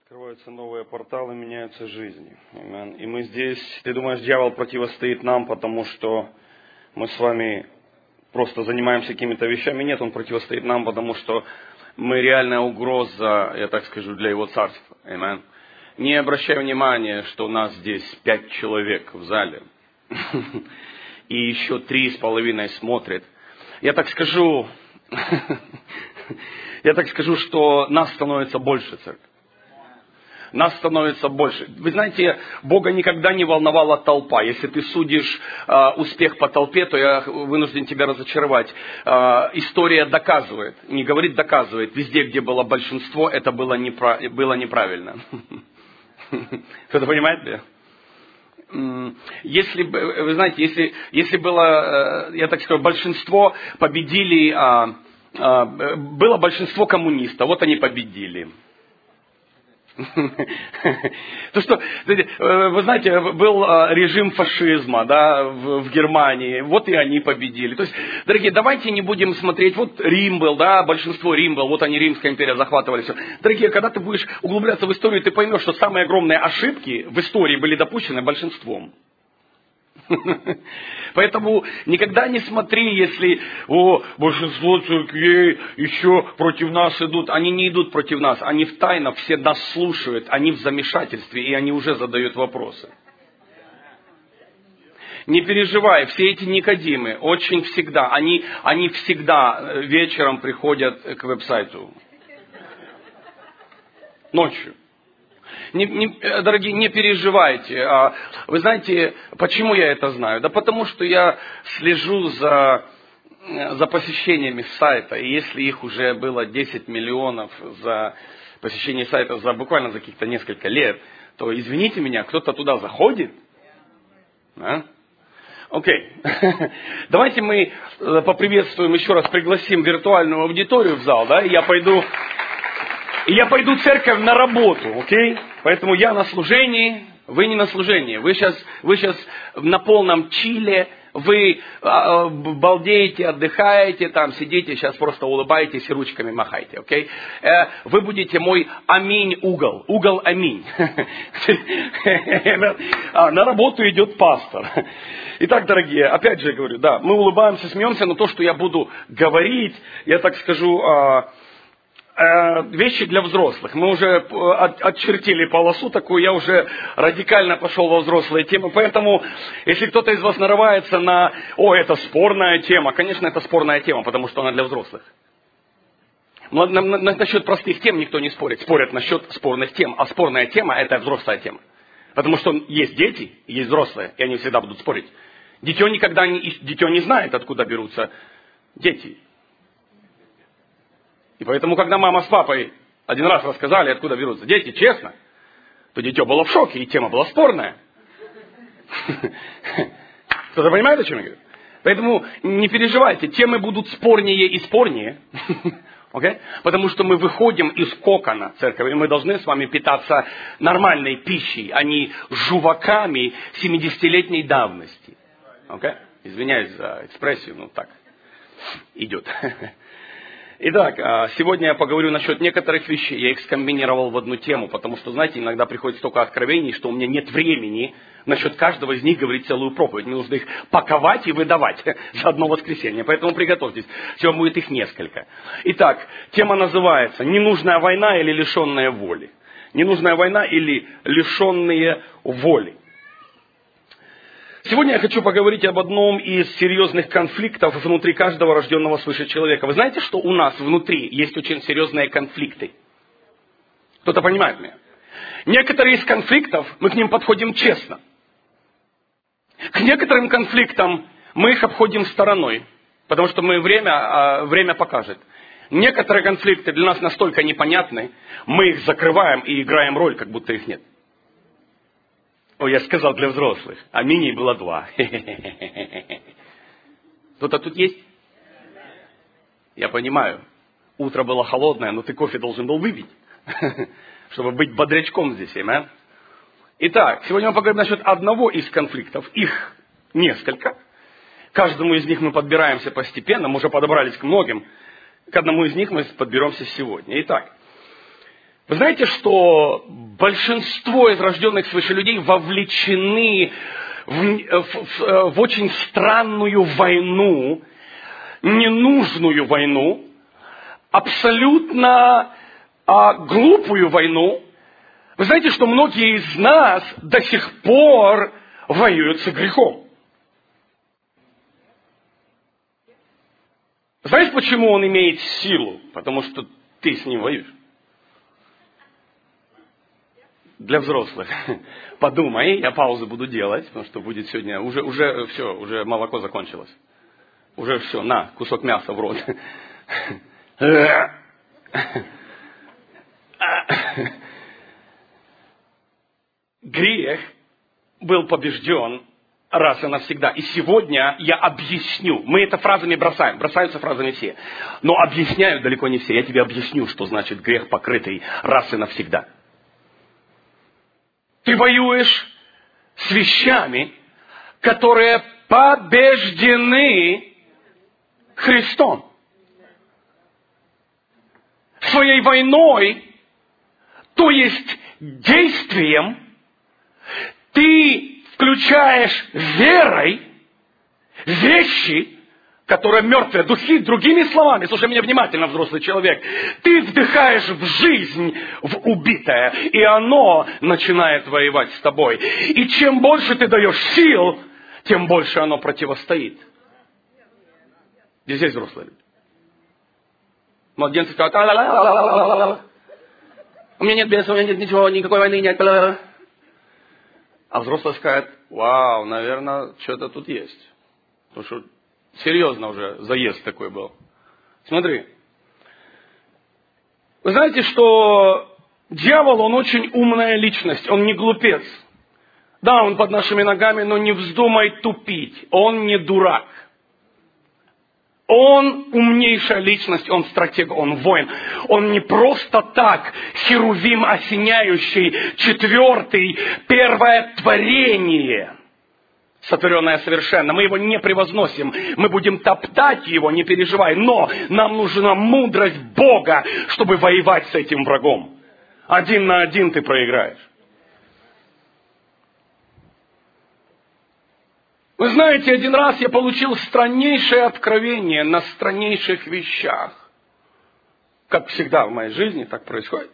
Открываются новые порталы, меняются жизни. Amen. И мы здесь, ты думаешь, дьявол противостоит нам, потому что мы с вами просто занимаемся какими-то вещами? Нет, он противостоит нам, потому что мы реальная угроза, я так скажу, для его царства. Amen. Не обращай внимания, что у нас здесь 5 человек в зале. И еще 3,5 смотрят. Я так скажу, что нас становится больше, церковь. Нас становится больше. Вы знаете, Бога никогда не волновала толпа. Если ты судишь успех по толпе, то я вынужден тебя разочаровать. История доказывает, не говорит доказывает. Везде, где было большинство, это было неправильно. Кто-то понимает меня? Если, вы знаете, если было, я так скажу, большинство победили, было большинство коммунистов, вот они победили. То, что, вы знаете, был режим фашизма, да, в Германии, вот и они победили. То есть, дорогие, давайте не будем смотреть, вот Рим был, да, большинство Рим был, вот они, Римская империя, захватывали все. Дорогие, когда ты будешь углубляться в историю, ты поймешь, что самые огромные ошибки в истории были допущены большинством. Поэтому никогда не смотри, если большинство церквей еще против нас идут. Они не идут против нас, они в тайнах все нас слушают, они в замешательстве, и они уже задают вопросы. Не переживай, все эти Никодимы, очень всегда, они всегда вечером приходят к веб-сайту. Ночью. Дорогие, не переживайте. Вы знаете, почему я это знаю? Да потому что я слежу за посещениями сайта. И если их уже было 10 миллионов за посещение сайта буквально за каких-то несколько лет, то, извините меня, кто-то туда заходит? Окей. Давайте мы поприветствуем еще раз, пригласим виртуальную аудиторию в зал, да, и я пойду в церковь на работу, окей? Поэтому я на служении, вы не на служении. Вы сейчас на полном чиле, вы балдеете, отдыхаете, там сидите, сейчас просто улыбаетесь и ручками махаете, окей? Вы будете мой угол аминь. На работу идет пастор. Итак, дорогие, опять же говорю, да, мы улыбаемся, смеемся, но то, что я буду говорить, я так скажу, вещи для взрослых. Мы уже отчертили полосу такую, я уже радикально пошел во взрослые темы. Поэтому, если кто-то из вас нарывается на это спорная тема, конечно, это спорная тема, потому что она для взрослых. Но насчет простых тем никто не спорит. Спорят насчет спорных тем. А спорная тема – это взрослая тема. Потому что есть дети, есть взрослые, и они всегда будут спорить. Дитё не знает, откуда берутся дети. И поэтому, когда мама с папой один раз рассказали, откуда берутся дети, честно, то дитё было в шоке, и тема была спорная. Кто-то понимает, о чем я говорю? Поэтому не переживайте, темы будут спорнее и спорнее. Okay? Потому что мы выходим из кокона церкви, и мы должны с вами питаться нормальной пищей, а не жуваками 70-летней давности. Okay? Извиняюсь за экспрессию, но так идет. Итак, сегодня я поговорю насчет некоторых вещей. Я их скомбинировал в одну тему, потому что, знаете, иногда приходит столько откровений, что у меня нет времени насчет каждого из них говорить целую проповедь. Мне нужно их паковать и выдавать за одно воскресенье. Поэтому приготовьтесь. Сегодня будет их несколько. Итак, тема называется «Ненужная война или лишенная воли». Ненужная война или лишенные воли. Сегодня я хочу поговорить об одном из серьезных конфликтов внутри каждого рожденного свыше человека. Вы знаете, что у нас внутри есть очень серьезные конфликты? Кто-то понимает меня? Некоторые из конфликтов, мы к ним подходим честно. К некоторым конфликтам мы их обходим стороной, потому что время покажет. Некоторые конфликты для нас настолько непонятны, мы их закрываем и играем роль, как будто их нет. Я сказал для взрослых, а мини было 2. Кто-то тут есть? Я понимаю, утро было холодное, но ты кофе должен был выпить, чтобы быть бодрячком здесь. Итак, сегодня мы поговорим насчет одного из конфликтов. Их несколько. К каждому из них мы подбираемся постепенно. Мы уже подобрались к многим. К одному из них мы подберемся сегодня. Итак, Вы знаете, что большинство из рожденных свыше людей вовлечены в очень странную войну, ненужную войну, абсолютно глупую войну. Вы знаете, что многие из нас до сих пор воюют с грехом. Знаете, почему он имеет силу? Потому что ты с ним воюешь. Для взрослых. Подумай, я паузу буду делать, потому что будет сегодня, уже все, уже молоко закончилось. Уже все, на, кусок мяса в рот. Грех был побежден раз и навсегда. И сегодня я объясню. Мы это фразами бросаем. Бросаются фразами все. Но объясняют далеко не все. Я тебе объясню, что значит грех, покрытый раз и навсегда. Ты воюешь с вещами, которые побеждены Христом. Своей войной, то есть действием, ты включаешь верой вещи, которые мертвые духи, другими словами, слушай меня внимательно, взрослый человек, ты вдыхаешь в жизнь, в убитое, и оно начинает воевать с тобой. И чем больше ты даешь сил, тем больше оно противостоит. Здесь есть взрослые люди. Младенцы скажут, у меня нет беса, у меня нет ничего, никакой войны нет. А взрослый скажет, вау, наверное, что-то тут есть. Потому что серьезно уже заезд такой был. Смотри. Вы знаете, что дьявол, он очень умная личность, он не глупец. Да, он под нашими ногами, но не вздумай тупить. Он не дурак. Он умнейшая личность, он стратег, он воин. Он не просто так херувим осеняющий, четвертый, первое творение, сотворенное совершенно. Мы его не превозносим, мы будем топтать его, не переживай. Но нам нужна мудрость Бога, чтобы воевать с этим врагом. 1 на 1 ты проиграешь. Вы знаете, один раз я получил страннейшее откровение на страннейших вещах. Как всегда в моей жизни так происходит.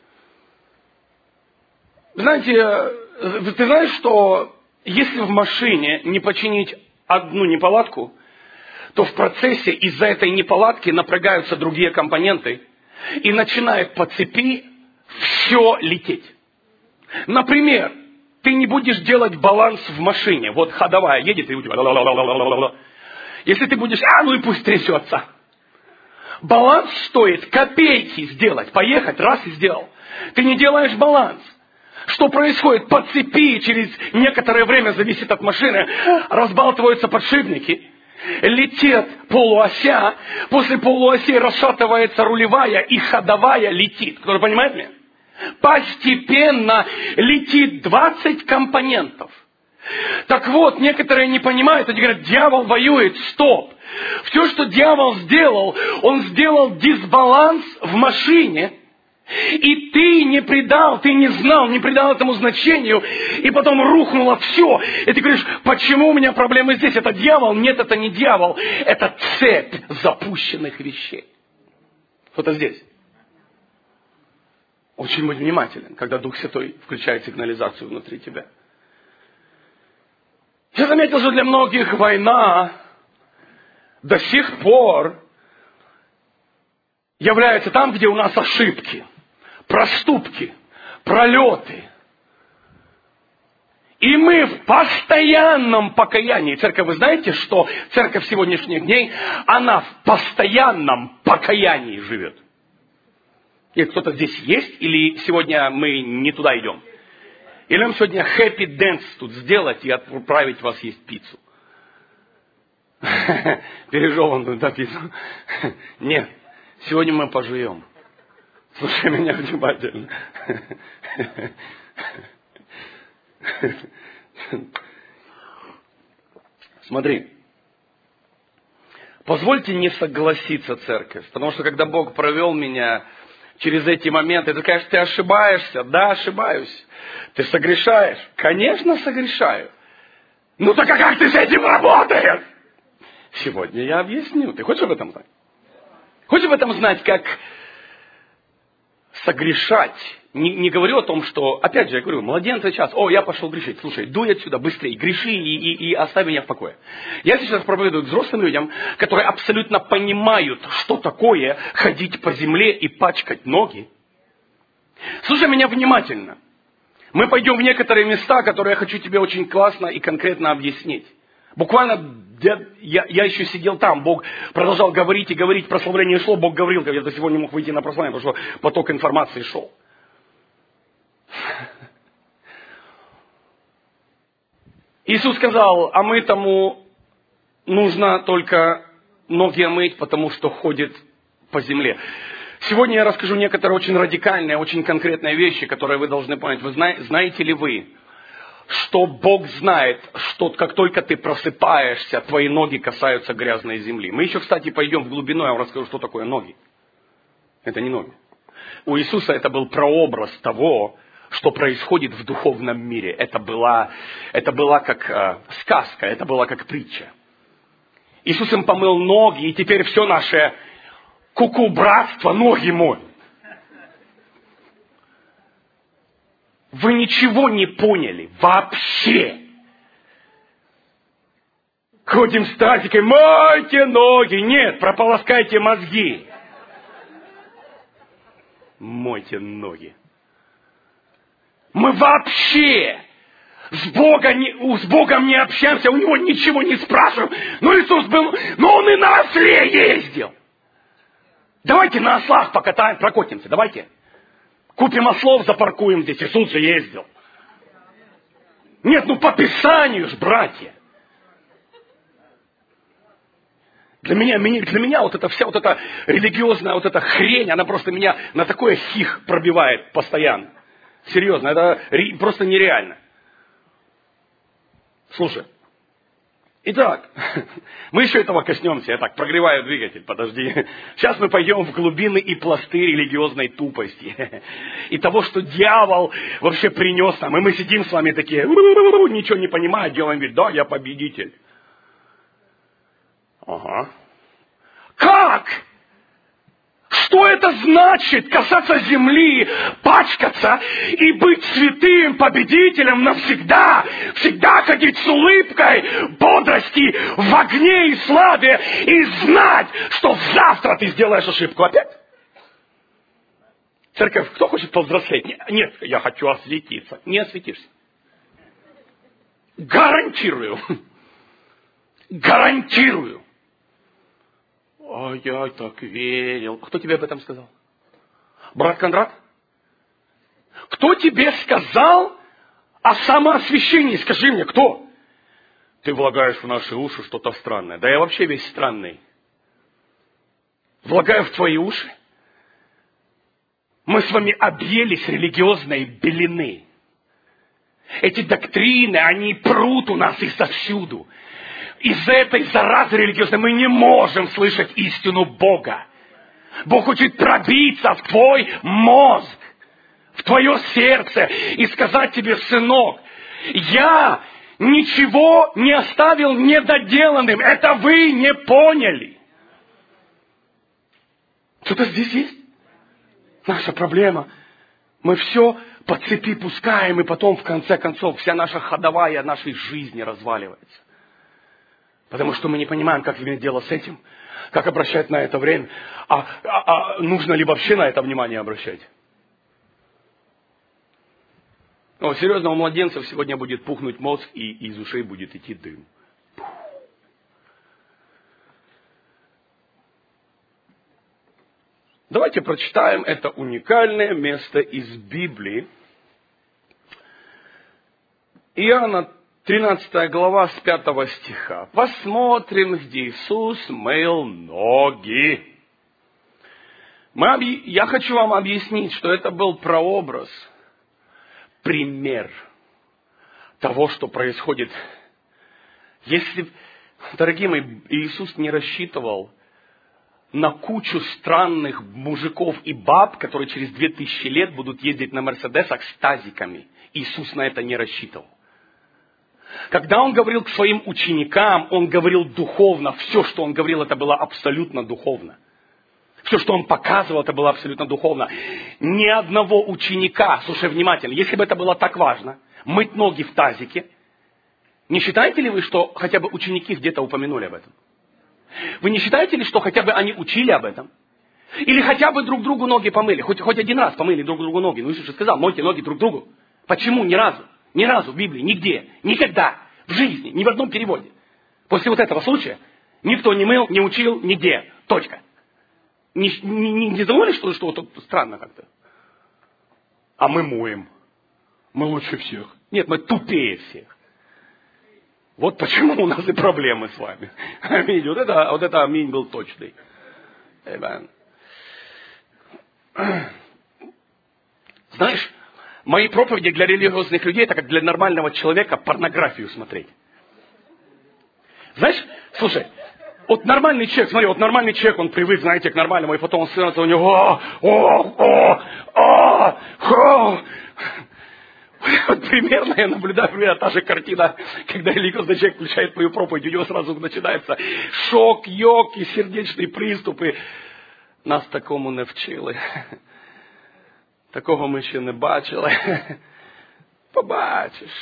Знаете, ты знаешь, что если в машине не починить одну неполадку, то в процессе из-за этой неполадки напрягаются другие компоненты и начинает по цепи все лететь. Например, ты не будешь делать баланс в машине. Вот ходовая едет и у тебя... Если ты будешь... ну и пусть трясется. Баланс стоит копейки сделать. Поехать, раз и сделал. Ты не делаешь баланс. Что происходит? По цепи через некоторое время, зависит от машины, разбалтываются подшипники. Летит полуося. После полуоси расшатывается рулевая и ходовая летит. Кто-то понимает меня? Постепенно летит 20 компонентов. Так вот, некоторые не понимают, они говорят, дьявол воюет, стоп. Все, что дьявол сделал, он сделал дисбаланс в машине, и ты не придал, ты не знал, не придал этому значению, и потом рухнуло все. И ты говоришь, почему у меня проблемы здесь? Это дьявол? Нет, это не дьявол, это цепь запущенных вещей. Кто-то здесь. Очень будь внимателен, когда Дух Святой включает сигнализацию внутри тебя. Я заметил, что для многих война до сих пор является там, где у нас ошибки, проступки, пролеты. И мы в постоянном покаянии. Церковь, вы знаете, что церковь сегодняшних дней, она в постоянном покаянии живет. И кто-то здесь есть, или сегодня мы не туда идем? Или нам сегодня happy dance тут сделать и отправить вас есть пиццу? Пережеванную, да, пиццу? Нет, сегодня мы пожуем. Слушай меня внимательно. Смотри. Позвольте не согласиться, церковь, потому что когда Бог провел меня через эти моменты. Ты скажешь, ты ошибаешься? Да, ошибаюсь. Ты согрешаешь? Конечно, согрешаю. Ну так а как ты с этим работаешь? Сегодня я объясню. Ты хочешь об этом знать? Хочешь об этом знать, как согрешать? Не говорю о том, что, опять же, я говорю, младенцы час, я пошел грешить. Слушай, дуй отсюда быстрее, греши и оставь меня в покое. Я сейчас проповедую взрослым людям, которые абсолютно понимают, что такое ходить по земле и пачкать ноги. Слушай меня внимательно. Мы пойдем в некоторые места, которые я хочу тебе очень классно и конкретно объяснить. Буквально я еще сидел там, Бог продолжал говорить и говорить, прославление шло, Бог говорил, я до сегодня не мог выйти на прославление, потому что поток информации шел. Иисус сказал, а мытому нужно только ноги омыть, потому что ходит по земле. Сегодня я расскажу некоторые очень радикальные, очень конкретные вещи, которые вы должны понять. Вы знаете ли вы, что Бог знает, что как только ты просыпаешься, твои ноги касаются грязной земли. Мы еще, кстати, пойдем в глубину, я вам расскажу, что такое ноги. Это не ноги. У Иисуса это был прообраз того, что происходит в духовном мире. Это была как сказка, это была как притча. Иисус им помыл ноги, и теперь все наше братство ноги моют. Вы ничего не поняли вообще. Ходим с тазикой, мойте ноги. Нет, прополоскайте мозги. Мойте ноги. Мы вообще с Богом не общаемся, у него ничего не спрашиваем. Но Иисус был, он и на осле ездил. Давайте на ослах прокатимся, давайте. Купим ослов, запаркуем здесь. Иисус же ездил. Нет, по Писанию ж, братья. Для меня вот эта вся вот эта религиозная вот эта хрень, она просто меня на такое хих пробивает постоянно. Серьезно, это просто нереально. Слушай. Итак, мы еще этого коснемся. Я так прогреваю двигатель, подожди. Сейчас мы пойдем в глубины и пласты религиозной тупости. И того, что дьявол вообще принес нам. И мы сидим с вами такие, ничего не понимая, делаем вид, да, я победитель. Ага. Как? Что это значит касаться земли, пачкаться и быть святым победителем навсегда? Всегда ходить с улыбкой, бодрости, в огне и славе и знать, что завтра ты сделаешь ошибку опять? Церковь, кто хочет повзрослеть? Нет, я хочу осветиться. Не осветишься. Гарантирую. Гарантирую. А я так верил. Кто тебе об этом сказал? Брат Кондрат? Кто тебе сказал о самоосвящении? Скажи мне, кто? Ты влагаешь в наши уши что-то странное. Да я вообще весь странный. Влагаю в твои уши? Мы с вами объелись религиозной белины. Эти доктрины, они прут у нас изовсюду. Из-за этой заразы религиозной мы не можем слышать истину Бога. Бог хочет пробиться в твой мозг, в твое сердце и сказать тебе, сынок, я ничего не оставил недоделанным. Это вы не поняли. Что-то здесь есть? Наша проблема. Мы все по цепи пускаем, и потом, в конце концов, вся наша ходовая нашей жизни разваливается. Потому что мы не понимаем, как иметь дело с этим, как обращать на это время, нужно ли вообще на это внимание обращать. Серьезно, у младенцев сегодня будет пухнуть мозг, и из ушей будет идти дым. Давайте прочитаем это уникальное место из Библии. Иоанна 13 глава с 5 стиха. Посмотрим, где Иисус мыл ноги. Я хочу вам объяснить, что это был прообраз, пример того, что происходит. Если, дорогие мои, Иисус не рассчитывал на кучу странных мужиков и баб, которые через 2000 лет будут ездить на Мерседесах с тазиками. Иисус на это не рассчитывал. Когда Он говорил к Своим ученикам, Он говорил духовно. Все, что Он говорил, это было абсолютно духовно. Все, что Он показывал, это было абсолютно духовно. Ни одного ученика, слушай внимательно, если бы это было так важно, мыть ноги в тазике, не считаете ли вы, что хотя бы ученики где-то упомянули об этом? Вы не считаете ли, что хотя бы они учили об этом? Или хотя бы друг другу ноги помыли? Хоть один раз помыли друг другу ноги. Ну, Иисус же сказал, мойте ноги друг другу. Почему? Ни разу. Ни разу в Библии, нигде, никогда, в жизни, ни в одном переводе. После вот этого случая никто не мыл, не учил, нигде. Точка. Не думали, что тут странно как-то? А мы моем. Мы лучше всех. Нет, мы тупее всех. Вот почему у нас и проблемы с вами. Аминь. Вот это аминь был точный. Аминь. Знаешь, мои проповеди для религиозных людей, это как для нормального человека порнографию смотреть. Знаешь, слушай, вот нормальный человек, смотри, вот нормальный человек, он привык, знаете, к нормальному, и потом он становится у него, вот примерно я наблюдаю, примерно та же картина, когда религиозный человек включает твою проповедь, у него сразу начинается шок, йог и сердечные приступы. Нас такому не вчили. Такого ми ще не бачили. Побачиш.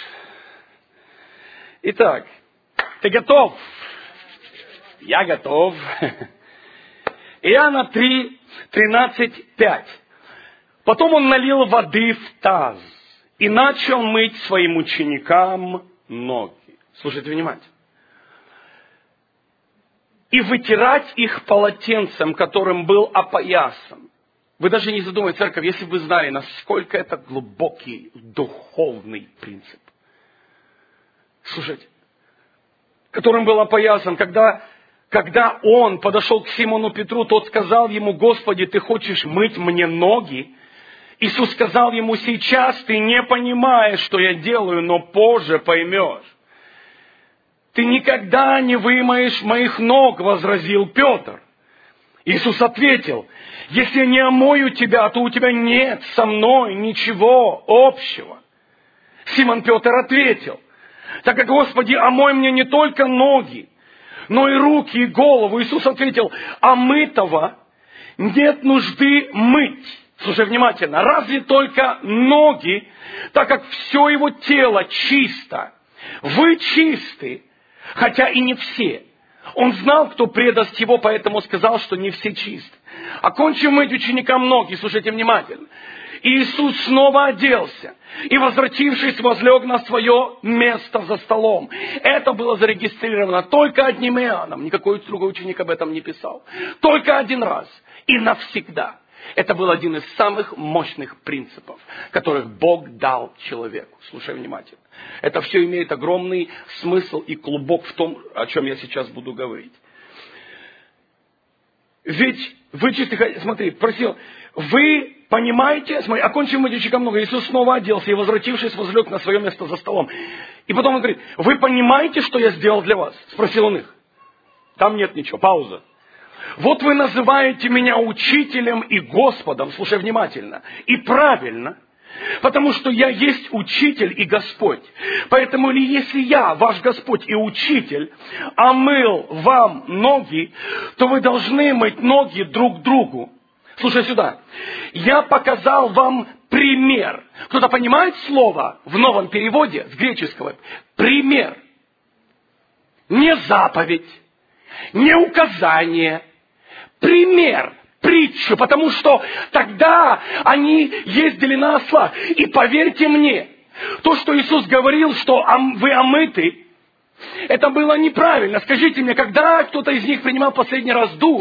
Итак, ты готов? Я готов. Иоанна 3, 13, 5. Потом он налил воды в таз и начал мыть своим ученикам ноги. Слушайте внимательно. И вытирать их полотенцем, которым был опоясан. Вы даже не задумайтесь, церковь, если бы вы знали, насколько это глубокий духовный принцип. Слушайте, которым был опоясан, когда он подошел к Симону Петру, тот сказал ему, Господи, ты хочешь мыть мне ноги? Иисус сказал ему, сейчас ты не понимаешь, что я делаю, но позже поймешь. Ты никогда не вымоешь моих ног, возразил Петр. Иисус ответил, если я не омою тебя, то у тебя нет со мной ничего общего. Симон Петр ответил, так как, Господи, омой мне не только ноги, но и руки, и голову. Иисус ответил, омытого нет нужды мыть. Слушай внимательно, разве только ноги, так как все его тело чисто. Вы чисты, хотя и не все. Он знал, кто предаст его, поэтому сказал, что не все чисты. Окончив мыть ученикам ноги, слушайте внимательно. Иисус снова оделся и, возвратившись, возлег на свое место за столом. Это было зарегистрировано только одним Иоанном. Никакой другой ученик об этом не писал. Только один раз и навсегда. Это был один из самых мощных принципов, которых Бог дал человеку. Слушай внимательно. Это все имеет огромный смысл и клубок в том, о чем я сейчас буду говорить. Ведь вы чисто, смотри, просил, вы понимаете, смотри, окончив мыть ученикам много, Иисус снова оделся и, возвратившись, возлег на свое место за столом. И потом он говорит, вы понимаете, что я сделал для вас? Спросил он их. Там нет ничего, пауза. Вот вы называете меня учителем и Господом, слушай внимательно, и правильно, потому что я есть учитель и Господь. Поэтому если я, ваш Господь и учитель, омыл вам ноги, то вы должны мыть ноги друг другу. Слушай сюда. Я показал вам пример. Кто-то понимает слово в новом переводе с греческого? Пример. Не заповедь, не указание. Пример, притчу, потому что тогда они ездили на ослах. И поверьте мне, то, что Иисус говорил, что вы омыты, это было неправильно. Скажите мне, когда кто-то из них принимал последний раз душ,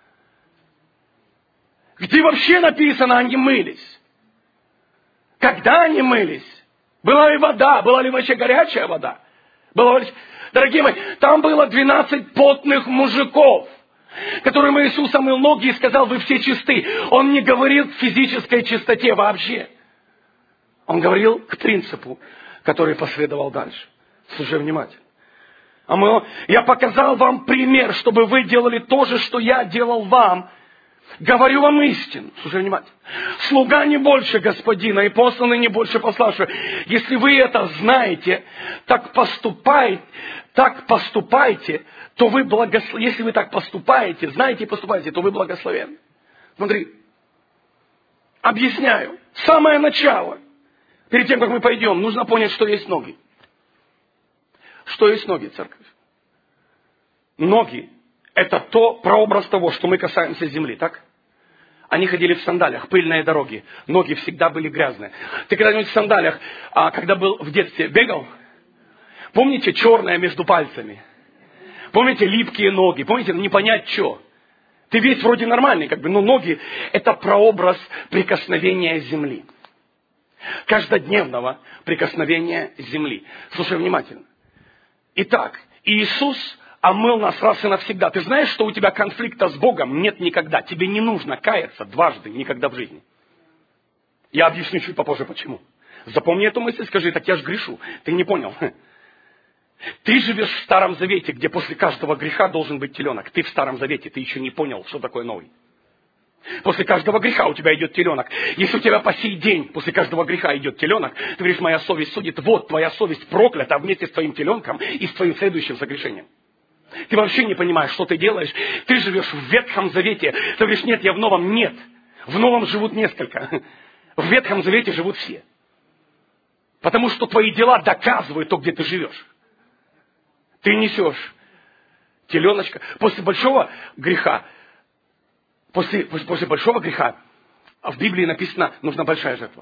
где вообще написано, они мылись? Когда они мылись? Была ли вода? Была ли вообще горячая вода? Дорогие мои, там было 12 потных мужиков, которым Иисус омыл ноги и сказал, вы все чисты. Он не говорил к физической чистоте вообще. Он говорил к принципу, который последовал дальше. Слушай внимательно. Я показал вам пример, чтобы вы делали то же, что я делал вам. Говорю вам истину. Слушай внимательно. Слуга не больше господина, и посланный не больше пославшего. Если вы это знаете, так поступайте, то вы благословенны. Если вы так поступаете, знаете и поступаете, то вы благословенны. Смотри. Объясняю. Самое начало. Перед тем, как мы пойдем, нужно понять, что есть ноги. Что есть ноги, церковь? Ноги – это прообраз того, что мы касаемся земли, так? Они ходили в сандалиях, пыльные дороги. Ноги всегда были грязные. Ты когда-нибудь в сандалиях, когда был в детстве, бегал? Помните черное между пальцами? Помните липкие ноги? Помните, не понять, что? Ты весь вроде нормальный, но ноги – это прообраз прикосновения земли. Каждодневного прикосновения земли. Слушай внимательно. Итак, Иисус омыл нас раз и навсегда. Ты знаешь, что у тебя конфликта с Богом нет никогда. Тебе не нужно каяться дважды, никогда в жизни. Я объясню чуть попозже, почему. Запомни эту мысль, скажи, так я же грешу. Ты не понял. Ты живешь в Старом Завете, где после каждого греха должен быть теленок. Ты в Старом Завете, ты еще не понял, что такое новый. После каждого греха у тебя идет теленок. Если у тебя по сей день после каждого греха идет теленок, ты говоришь, моя совесть судит, вот твоя совесть проклята вместе с твоим теленком и с твоим следующим согрешением. Ты вообще не понимаешь, что ты делаешь. Ты живешь в Ветхом Завете. Ты говоришь, нет, я в Новом. Нет. В Новом живут несколько. В Ветхом Завете живут все. Потому что твои дела доказывают то, где ты живешь. Ты несешь теленочка. После большого греха, после большого греха, в Библии написано, нужна большая жертва.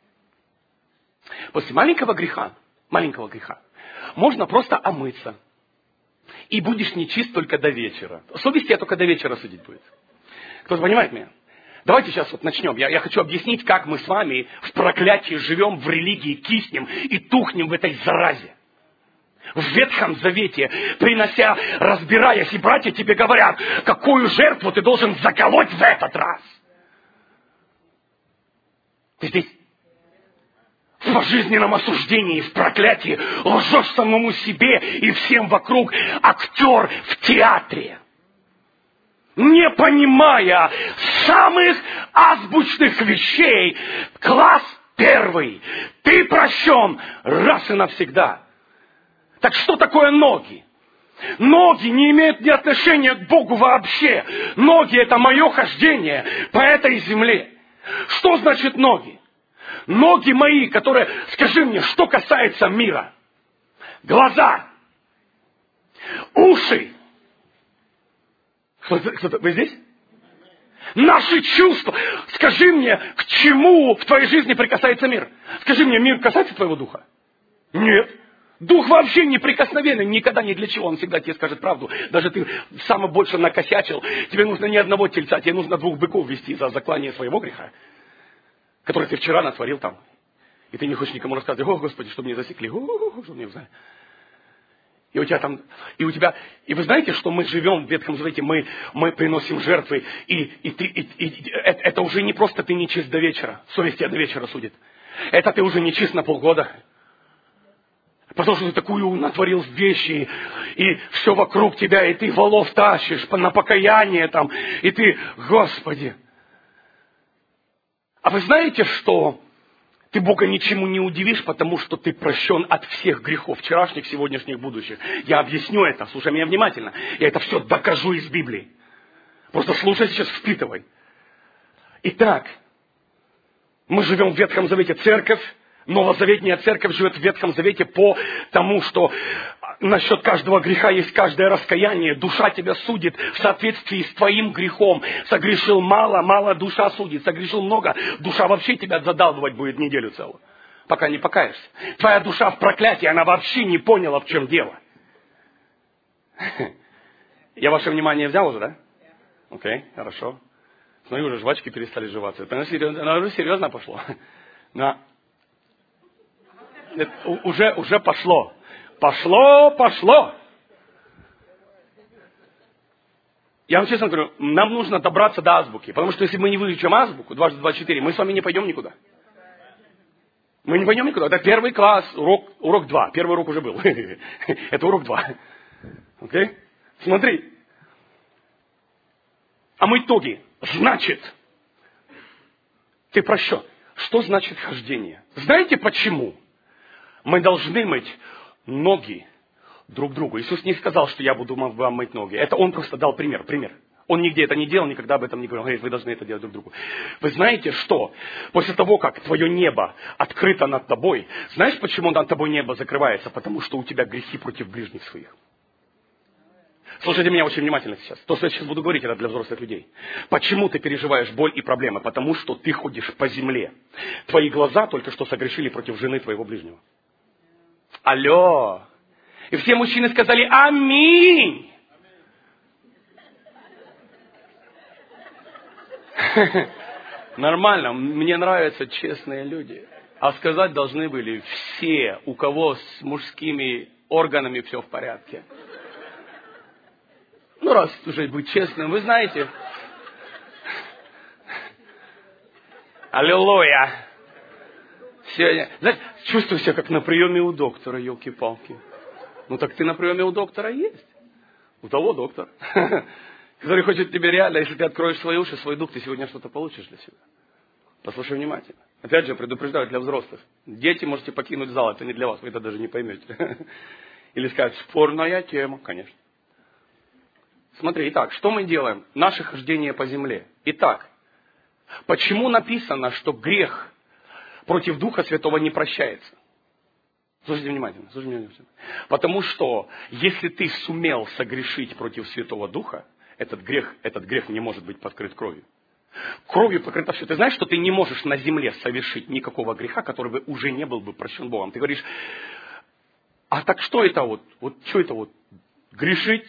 После маленького греха, можно просто омыться. И будешь нечист только до вечера. Совесть тебя только до вечера судить будет. Кто-то понимает меня? Давайте сейчас начнем. Я хочу объяснить, как мы с вами в проклятии живем, в религии киснем и тухнем в этой заразе. В Ветхом Завете, разбираясь, и братья тебе говорят, какую жертву ты должен заколоть в этот раз. Ты здесь? В пожизненном осуждении, в проклятии, лжешь самому себе и всем вокруг, актер в театре. Не понимая самых азбучных вещей, класс первый, ты прощен раз и навсегда. Так что такое ноги? Ноги не имеют ни отношения к Богу вообще. Ноги – это мое хождение по этой земле. Что значит ноги? Ноги мои, которые, скажи мне, что касается мира? Глаза, уши. Кто-то, вы здесь? Наши чувства. Скажи мне, к чему в твоей жизни прикасается мир? Скажи мне, мир касается твоего духа? Нет. Дух вообще неприкосновенный, никогда ни для чего. Он всегда тебе скажет правду. Даже ты самое больше накосячил. Тебе нужно не одного тельца, тебе нужно 2 быков вести за заклание своего греха, который ты вчера натворил там. И ты не хочешь никому рассказывать, о, Господи, чтобы меня засекли, чтобы меня узнали. И и вы знаете, что мы живем в Ветхом Завете, мы приносим жертвы, это уже не просто ты нечист до вечера, совесть тебя до вечера судит. Это ты уже нечист на полгода. Потому что ты такую натворил вещи, и все вокруг тебя, и ты волов тащишь на покаяние там, и ты, Господи. А вы знаете, что ты Бога ничему не удивишь, потому что ты прощен от всех грехов, вчерашних, сегодняшних, будущих. Я объясню это, слушай меня внимательно. Я это все докажу из Библии. Просто слушай сейчас, впитывай. Итак, мы живем в Ветхом Завете, церковь. Новозаветная церковь живет в Ветхом Завете по тому, что насчет каждого греха есть каждое раскаяние. Душа тебя судит в соответствии с твоим грехом. Согрешил мало, душа судит. Согрешил много, душа вообще тебя задалбывать будет неделю целую, пока не покаешься. Твоя душа в проклятии, она вообще не поняла, в чем дело. Я ваше внимание взял уже, да? Окей, хорошо. Смотри, уже жвачки перестали жеваться. Это уже серьезно пошло. Уже пошло. Пошло. Я вам честно говорю, нам нужно добраться до азбуки. Потому что если мы не выучим азбуку, 2 × 2 = 4, мы с вами не пойдем никуда. Мы не пойдем никуда. Это первый класс, урок 2. Первый урок уже был. Это урок 2. Окей? Смотри. А мы итоги. Значит, ты прощен. Что значит хождение? Знаете почему? Мы должны мыть ноги друг другу. Иисус не сказал, что я буду вам мыть ноги. Это Он просто дал пример. Он нигде это не делал, никогда об этом не говорил. Он говорит, вы должны это делать друг другу. Вы знаете, что после того, как твое небо открыто над тобой, знаешь, почему над тобой небо закрывается? Потому что у тебя грехи против ближних своих. Слушайте меня очень внимательно сейчас. То, что я сейчас буду говорить, это для взрослых людей. Почему ты переживаешь боль и проблемы? Потому что ты ходишь по земле. Твои глаза только что согрешили против жены твоего ближнего. Алло. И все мужчины сказали аминь. Нормально, мне нравятся честные люди. А сказать должны были все, у кого с мужскими органами все в порядке. Ну, раз уже быть честным, вы знаете. Аллилуйя. Сегодня, знаете, чувствую себя как на приеме у доктора, елки-палки. Ну так ты на приеме у доктора есть. У того доктор. Который хочет тебе реально, если ты откроешь свои уши, свой дух, ты сегодня что-то получишь для себя. Послушай внимательно. Опять же, предупреждаю для взрослых. Дети можете покинуть зал, это не для вас, вы это даже не поймете. Или сказать, спорная тема, конечно. Смотри, итак, что мы делаем? Наше хождение по земле. Итак, почему написано, что грех против Духа Святого не прощается? Слушайте внимательно. Потому что, если ты сумел согрешить против Святого Духа, этот грех не может быть покрыт кровью. Кровью покрыто все. Ты знаешь, что ты не можешь на земле совершить никакого греха, который бы уже не был бы прощен Богом. Ты говоришь, а так что это вот что это вот? Грешить?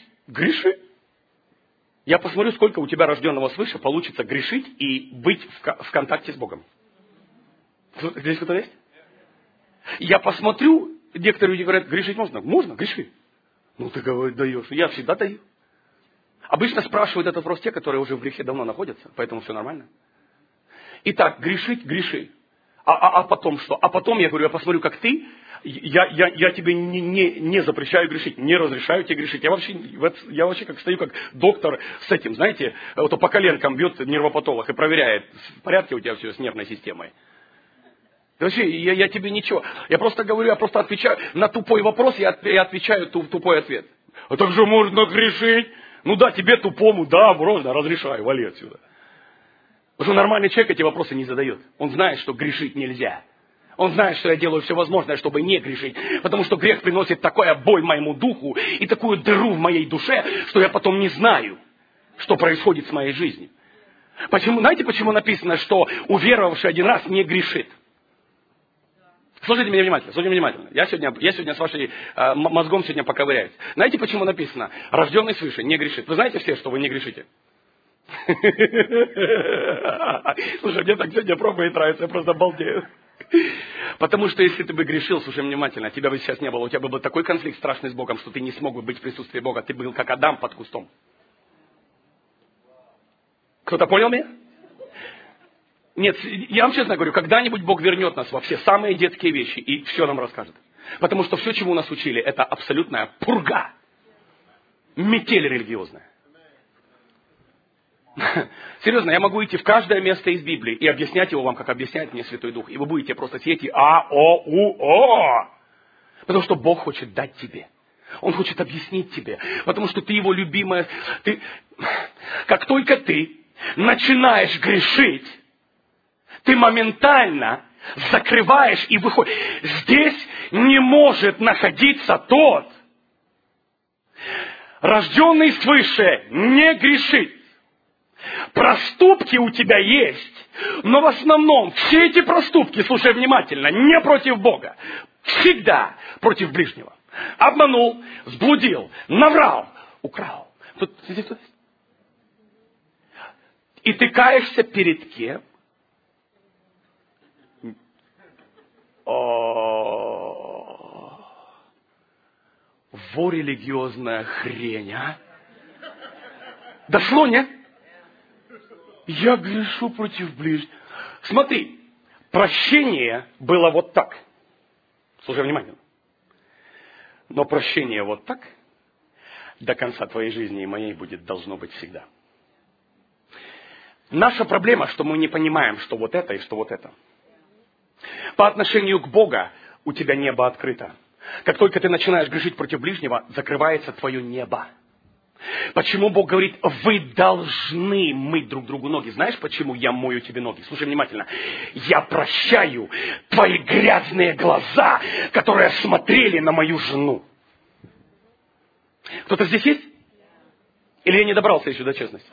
Я посмотрю, сколько у тебя рожденного свыше получится грешить и быть в контакте с Богом. Здесь кто-то есть? Я посмотрю, некоторые люди говорят, грешить можно? Можно, греши. Ну ты говоришь, даешь. Я всегда даю. Обычно спрашивают этот вопрос те, которые уже в грехе давно находятся, поэтому все нормально. Итак, греши. А потом что? А потом я говорю, я посмотрю, как ты, я тебе не запрещаю грешить, не разрешаю тебе грешить. Я вообще как стою, как доктор с этим, знаете, вот по коленкам бьет нервопатолог и проверяет, в порядке у тебя все с нервной системой. Вообще, я тебе ничего. Я просто говорю, я просто отвечаю на тупой вопрос, я отвечаю тупой ответ. А так же можно грешить. Ну да, тебе тупому, да, можно, разрешаю, вали отсюда. Потому что нормальный человек эти вопросы не задает. Он знает, что грешить нельзя. Он знает, что я делаю все возможное, чтобы не грешить. Потому что грех приносит такую боль моему духу и такую дыру в моей душе, что я потом не знаю, что происходит с моей жизнью. Знаете, почему написано, что уверовавший один раз не грешит? Слушайте меня внимательно. Я сегодня с вашим мозгом сегодня поковыряюсь. Знаете, почему написано? Рожденный свыше не грешит. Вы знаете все, что вы не грешите? Слушай, мне так сегодня проповедь нравится, я просто обалдею. Потому что если ты бы грешил, слушай внимательно, тебя бы сейчас не было, у тебя был такой конфликт страшный с Богом, что ты не смог бы быть в присутствии Бога. Ты был как Адам под кустом. Кто-то понял меня? Нет, я вам честно говорю, когда-нибудь Бог вернет нас во все самые детские вещи и все нам расскажет. Потому что все, чему нас учили, это абсолютная пурга. Метель религиозная. Серьезно, я могу идти в каждое место из Библии и объяснять его вам, как объясняет мне Святой Дух. И вы будете просто сидеть и а-о-у-о. Потому что Бог хочет дать тебе. Он хочет объяснить тебе. Потому что ты его любимая. Как только ты начинаешь грешить, ты моментально закрываешь и выходишь. Здесь не может находиться тот, рожденный свыше, не грешит. Проступки у тебя есть, но в основном все эти проступки, слушай внимательно, не против Бога, всегда против ближнего. Обманул, сблудил, наврал, украл. И ты перед кем? Во религиозная хрень, а? Дошло, нет? Я грешу против ближнего. Смотри, прощение было вот так. Слушай внимательно. Но прощение вот так до конца твоей жизни и моей будет, должно быть всегда. Наша проблема, что мы не понимаем, что вот это и что вот это. По отношению к Богу у тебя небо открыто. Как только ты начинаешь грешить против ближнего, закрывается твое небо. Почему Бог говорит, вы должны мыть друг другу ноги? Знаешь, почему я мою тебе ноги? Слушай внимательно. Я прощаю твои грязные глаза, которые смотрели на мою жену. Кто-то здесь есть? Или я не добрался еще до честности?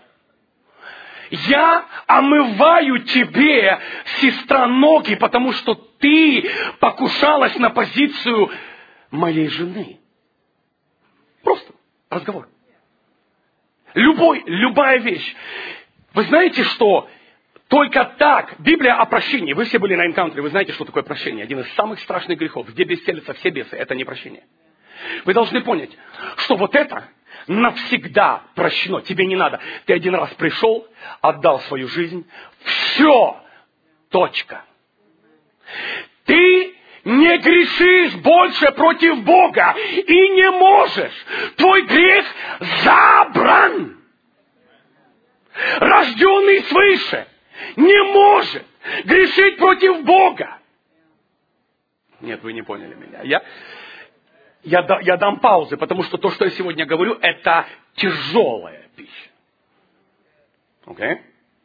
Я омываю тебе, сестра, ноги, потому что ты покушалась на позицию моей жены. Просто разговор. Любая вещь. Вы знаете, что только так, Библия о прощении, вы все были на энкаунтере, вы знаете, что такое прощение. Один из самых страшных грехов, где бесселятся все бесы, это не прощение. Вы должны понять, что вот это навсегда прощено, тебе не надо. Ты один раз пришел, отдал свою жизнь, все, точка. Ты не грешишь больше против Бога и не можешь. Твой грех забран. Рожденный свыше не может грешить против Бога. Нет, вы не поняли меня. Я дам паузы, потому что то, что я сегодня говорю, это тяжелая пища. Окей?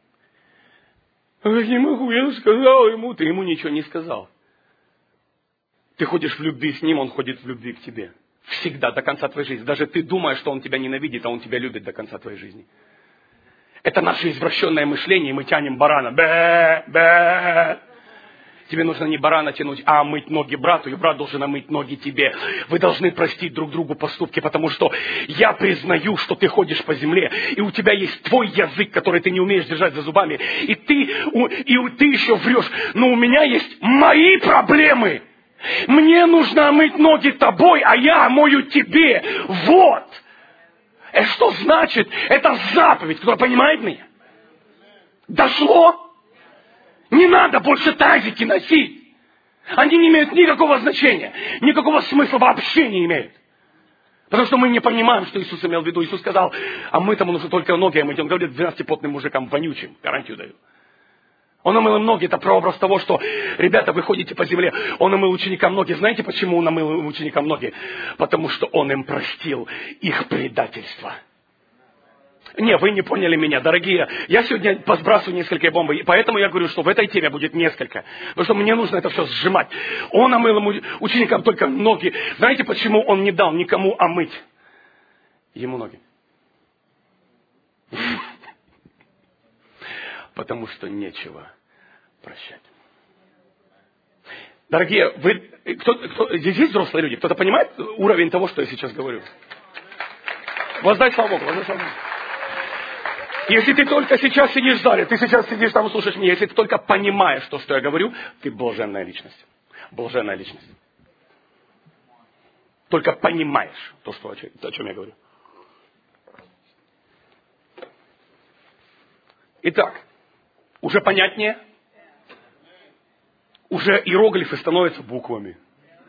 Я не могу, я сказал ему, ты ему ничего не сказал. Ты ходишь в любви с ним, он ходит в любви к тебе. Всегда, до конца твоей жизни. Даже ты думаешь, что он тебя ненавидит, а он тебя любит до конца твоей жизни. Это наше извращенное мышление, и мы тянем барана. Бе. Тебе нужно не барана тянуть, а мыть ноги брату, и брат должен омыть ноги тебе. Вы должны простить друг другу поступки, потому что я признаю, что ты ходишь по земле, и у тебя есть твой язык, который ты не умеешь держать за зубами, и ты еще врешь. Но у меня есть мои проблемы. Мне нужно омыть ноги тобой, а я омою тебе. Вот. Это что значит? Это заповедь. Кто понимает меня? Дошло? Не надо больше тазики носить. Они не имеют никакого значения. Никакого смысла вообще не имеют. Потому что мы не понимаем, что Иисус имел в виду. Иисус сказал, а мы-тому нужно только ноги омыть. Он говорит 12-потным мужикам, вонючим, гарантию даю. Он омыл им ноги. Это прообраз того, что, ребята, вы ходите по земле. Он омыл ученикам ноги. Знаете, почему он омыл ученикам ноги? Потому что он им простил их предательство. Не, вы не поняли меня, дорогие. Я сегодня посбрасываю несколько бомб, и поэтому я говорю, что в этой теме будет несколько. Потому что мне нужно это все сжимать. Он омыл ученикам только ноги. Знаете, почему он не дал никому омыть ему ноги? Потому что нечего прощать. Дорогие, здесь есть взрослые люди? Кто-то понимает уровень того, что я сейчас говорю? Воздай слава Богу, воздай слава Богу. Если ты только сейчас сидишь в зале, ты сейчас сидишь там и слушаешь меня, если ты только понимаешь то, что я говорю, ты блаженная личность. Блаженная личность. Только понимаешь то, о чем я говорю. Итак, уже понятнее? Уже иероглифы становятся буквами.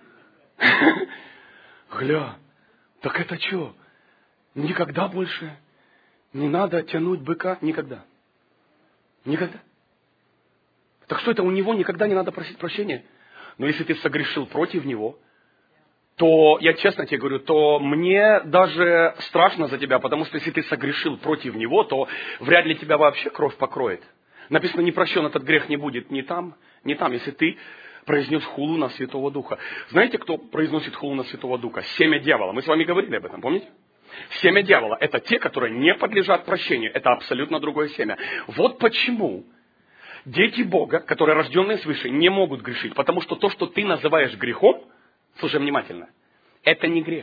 Гля, так это что? Никогда больше не надо тянуть быка? Никогда. Никогда. Так что это у него никогда не надо просить прощения? Но если ты согрешил против него, то, я честно тебе говорю, то мне даже страшно за тебя, потому что если ты согрешил против него, то вряд ли тебя вообще кровь покроет. Написано, не прощен этот грех не будет ни там, если ты произнес хулу на Святого Духа. Знаете, кто произносит хулу на Святого Духа? Семя дьявола. Мы с вами говорили об этом, помните? Семя дьявола – это те, которые не подлежат прощению. Это абсолютно другое семя. Вот почему дети Бога, которые рожденные свыше, не могут грешить. Потому что то, что ты называешь грехом, слушай внимательно, это не грех.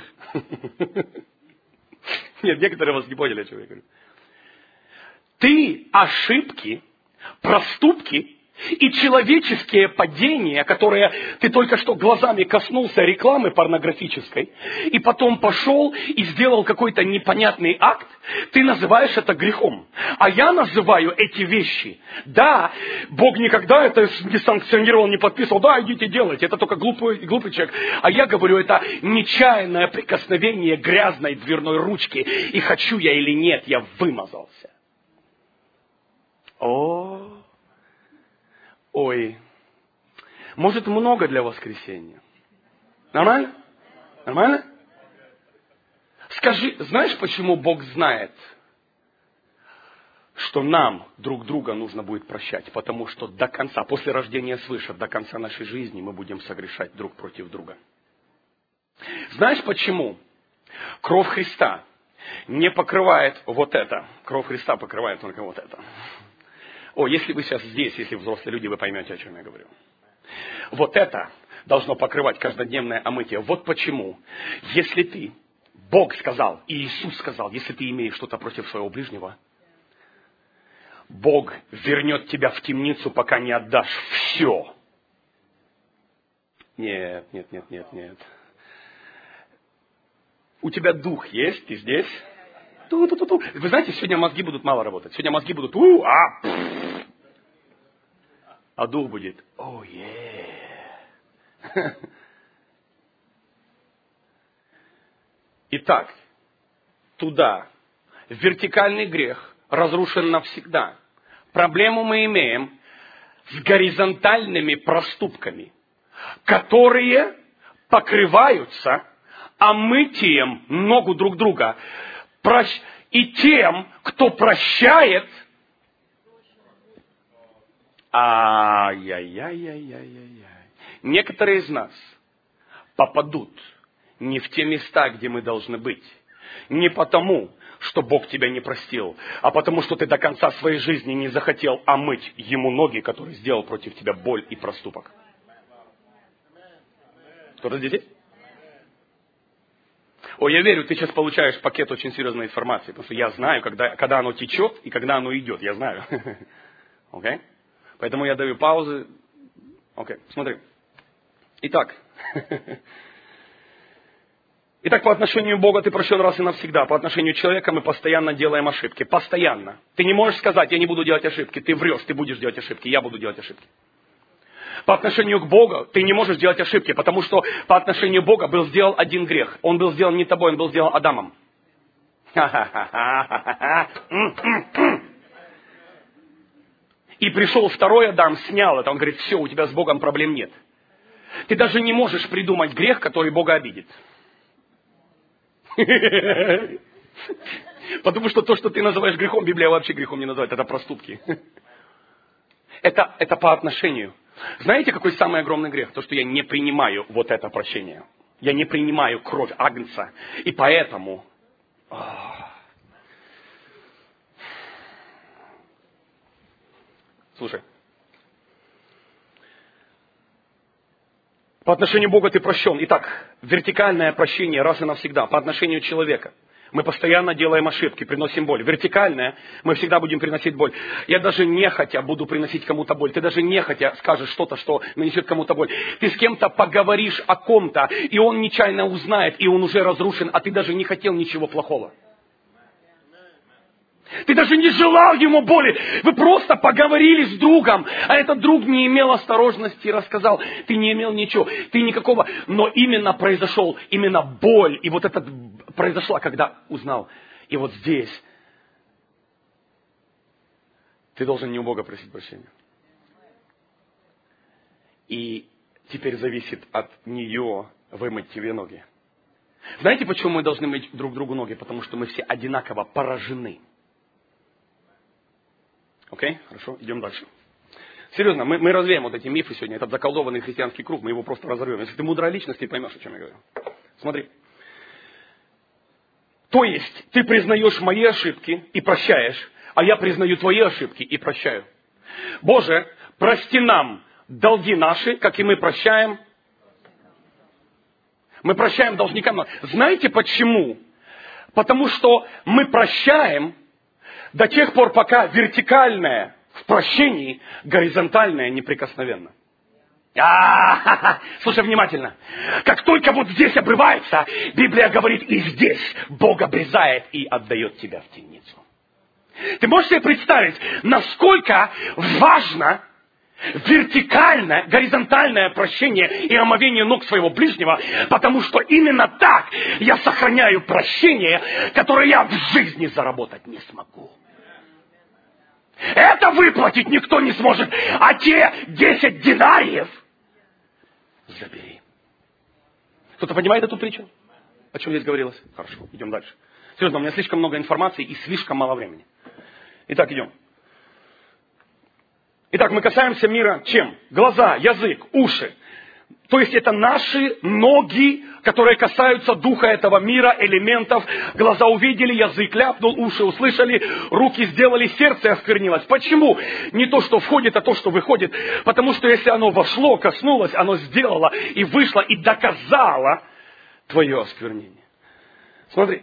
Нет, некоторые вас не поняли, о чем я говорю. Ты ошибки, проступки И человеческие падения, которые ты только что глазами коснулся рекламы порнографической, и потом пошел и сделал какой-то непонятный акт, ты называешь это грехом. А я называю эти вещи. Да, Бог никогда это не санкционировал, не подписывал. Да, идите делайте, это только глупый человек. А я говорю, это нечаянное прикосновение грязной дверной ручки. И хочу я или нет, я вымазался. Ой, может много для воскресенья. Нормально? Нормально? Скажи, знаешь, почему Бог знает, что нам друг друга нужно будет прощать? Потому что до конца, после рождения свыше, до конца нашей жизни мы будем согрешать друг против друга. Знаешь, почему кровь Христа не покрывает вот это? Кровь Христа покрывает только вот это. Если вы сейчас здесь, если взрослые люди, вы поймете, о чем я говорю. Вот это должно покрывать каждодневное омытие. Вот почему. Если ты, Бог сказал, и Иисус сказал, если ты имеешь что-то против своего ближнего, Бог вернет тебя в темницу, пока не отдашь все. Нет. У тебя дух есть, ты здесь? Ту-ту-ту-ту. Вы знаете, сегодня мозги будут мало работать. Сегодня мозги будут а дух будет Итак, туда вертикальный грех разрушен навсегда. Проблему мы имеем с горизонтальными проступками, которые покрываются омытием ногу друг друга. И тем, кто прощает, некоторые из нас попадут не в те места, где мы должны быть. Не потому, что Бог тебя не простил, а потому, что ты до конца своей жизни не захотел омыть Ему ноги, который сделал против тебя боль и проступок. Кто-то здесь есть? Я верю, ты сейчас получаешь пакет очень серьезной информации, потому что я знаю, когда оно течет и когда оно идет, я знаю. Окей? Поэтому я даю паузы. Окей, смотри. Итак, по отношению Бога ты прощен раз и навсегда. По отношению человека мы постоянно делаем ошибки. Постоянно. Ты не можешь сказать, я не буду делать ошибки. Ты врешь, ты будешь делать ошибки, я буду делать ошибки. По отношению к Богу ты не можешь делать ошибки, потому что по отношению к Богу был сделан один грех. Он был сделан не тобой, он был сделан Адамом. И пришел второй Адам, снял это. Он говорит, все, у тебя с Богом проблем нет. Ты даже не можешь придумать грех, который Бога обидит. Потому что то, что ты называешь грехом, Библия вообще грехом не называет. Это проступки. Это по отношению. Знаете, какой самый огромный грех? То, что я не принимаю вот это прощение. Я не принимаю кровь Агнца. И поэтому... Слушай. По отношению к Богу ты прощен. Итак, вертикальное прощение раз и навсегда. По отношению человека. Мы постоянно делаем ошибки, приносим боль. Вертикальное, мы всегда будем приносить боль. Я даже нехотя буду приносить кому-то боль. Ты даже нехотя скажешь что-то, что нанесет кому-то боль. Ты с кем-то поговоришь о ком-то, и он нечаянно узнает, и он уже разрушен, а ты даже не хотел ничего плохого. Ты даже не желал ему боли. Вы просто поговорили с другом, а этот друг не имел осторожности и рассказал. Ты не имел ничего, ты никакого. Но именно произошел, именно боль. И вот это произошло, когда узнал. И вот здесь ты должен не у Бога просить прощения. И теперь зависит от нее вымыть тебе ноги. Знаете, почему мы должны мыть друг другу ноги? Потому что мы все одинаково поражены. Окей, хорошо, идем дальше. Серьезно, мы развеем вот эти мифы сегодня, этот заколдованный христианский круг, мы его просто разорвем. Если ты мудрая личность, ты поймешь, о чем я говорю. Смотри. То есть, ты признаешь мои ошибки и прощаешь, а я признаю твои ошибки и прощаю. Боже, прости нам долги наши, как и мы прощаем. Мы прощаем должникам. Знаете почему? Потому что мы прощаем до тех пор, пока вертикальное в В прощении горизонтальное неприкосновенно. Слушай внимательно. Как только вот здесь обрывается, Библия говорит, и здесь Бог обрезает и отдает тебя в темницу. Ты можешь себе представить, насколько важно вертикальное, горизонтальное прощение и омовение ног своего ближнего, потому что именно так я сохраняю прощение, которое я в жизни заработать не смогу. Это выплатить никто не сможет, а те 10 динариев забери. Кто-то понимает эту притчу? О чем здесь говорилось? Хорошо, идем дальше. Серьезно, у меня слишком много информации и слишком мало времени. Итак, идем. Итак, мы касаемся мира чем? Глаза, язык, уши. То есть это наши ноги, которые касаются духа этого мира, элементов. Глаза увидели, язык ляпнул, уши услышали, руки сделали, сердце осквернилось. Почему? Не то, что входит, а то, что выходит. Потому что если оно вошло, коснулось, оно сделало и вышло, и доказало твое осквернение. Смотри.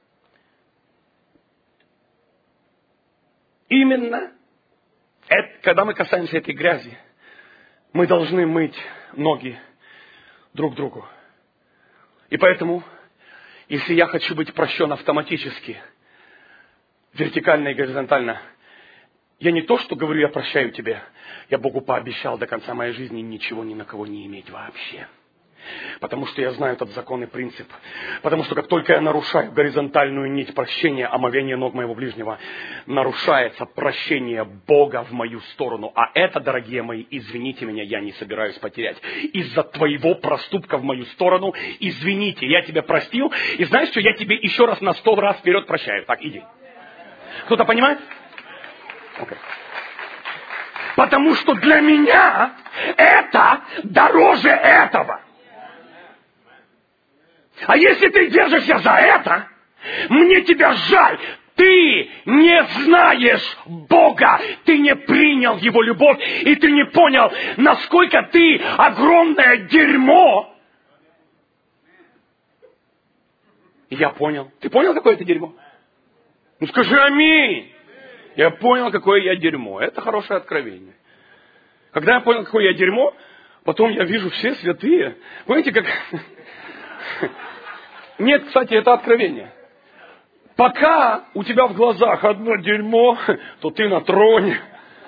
Именно когда мы касаемся этой грязи, мы должны мыть ноги друг другу. И поэтому, если я хочу быть прощен автоматически, вертикально и горизонтально, я не то, что говорю, я прощаю тебя, я Богу пообещал до конца моей жизни ничего ни на кого не иметь вообще. Потому что я знаю этот закон и принцип. Потому что как только я нарушаю горизонтальную нить прощения, омовения ног моего ближнего, нарушается прощение Бога в мою сторону. А это, дорогие мои, извините меня, я не собираюсь потерять. Из-за твоего проступка в мою сторону, извините, я тебя простил. И знаешь что, я тебе еще раз на 100 раз вперед прощаю. Так, иди. Кто-то понимает? Okay. Потому что для меня это дороже этого. А если ты держишься за это, мне тебя жаль. Ты не знаешь Бога, ты не принял Его любовь, и ты не понял, насколько ты огромное дерьмо. Я понял. Ты понял, какое это дерьмо? Ну скажи аминь. Я понял, какое я дерьмо. Это хорошее откровение. Когда я понял, какое я дерьмо, потом я вижу все святые. Понимаете, как... Нет, кстати, это откровение. Пока у тебя в глазах одно дерьмо, то ты на троне.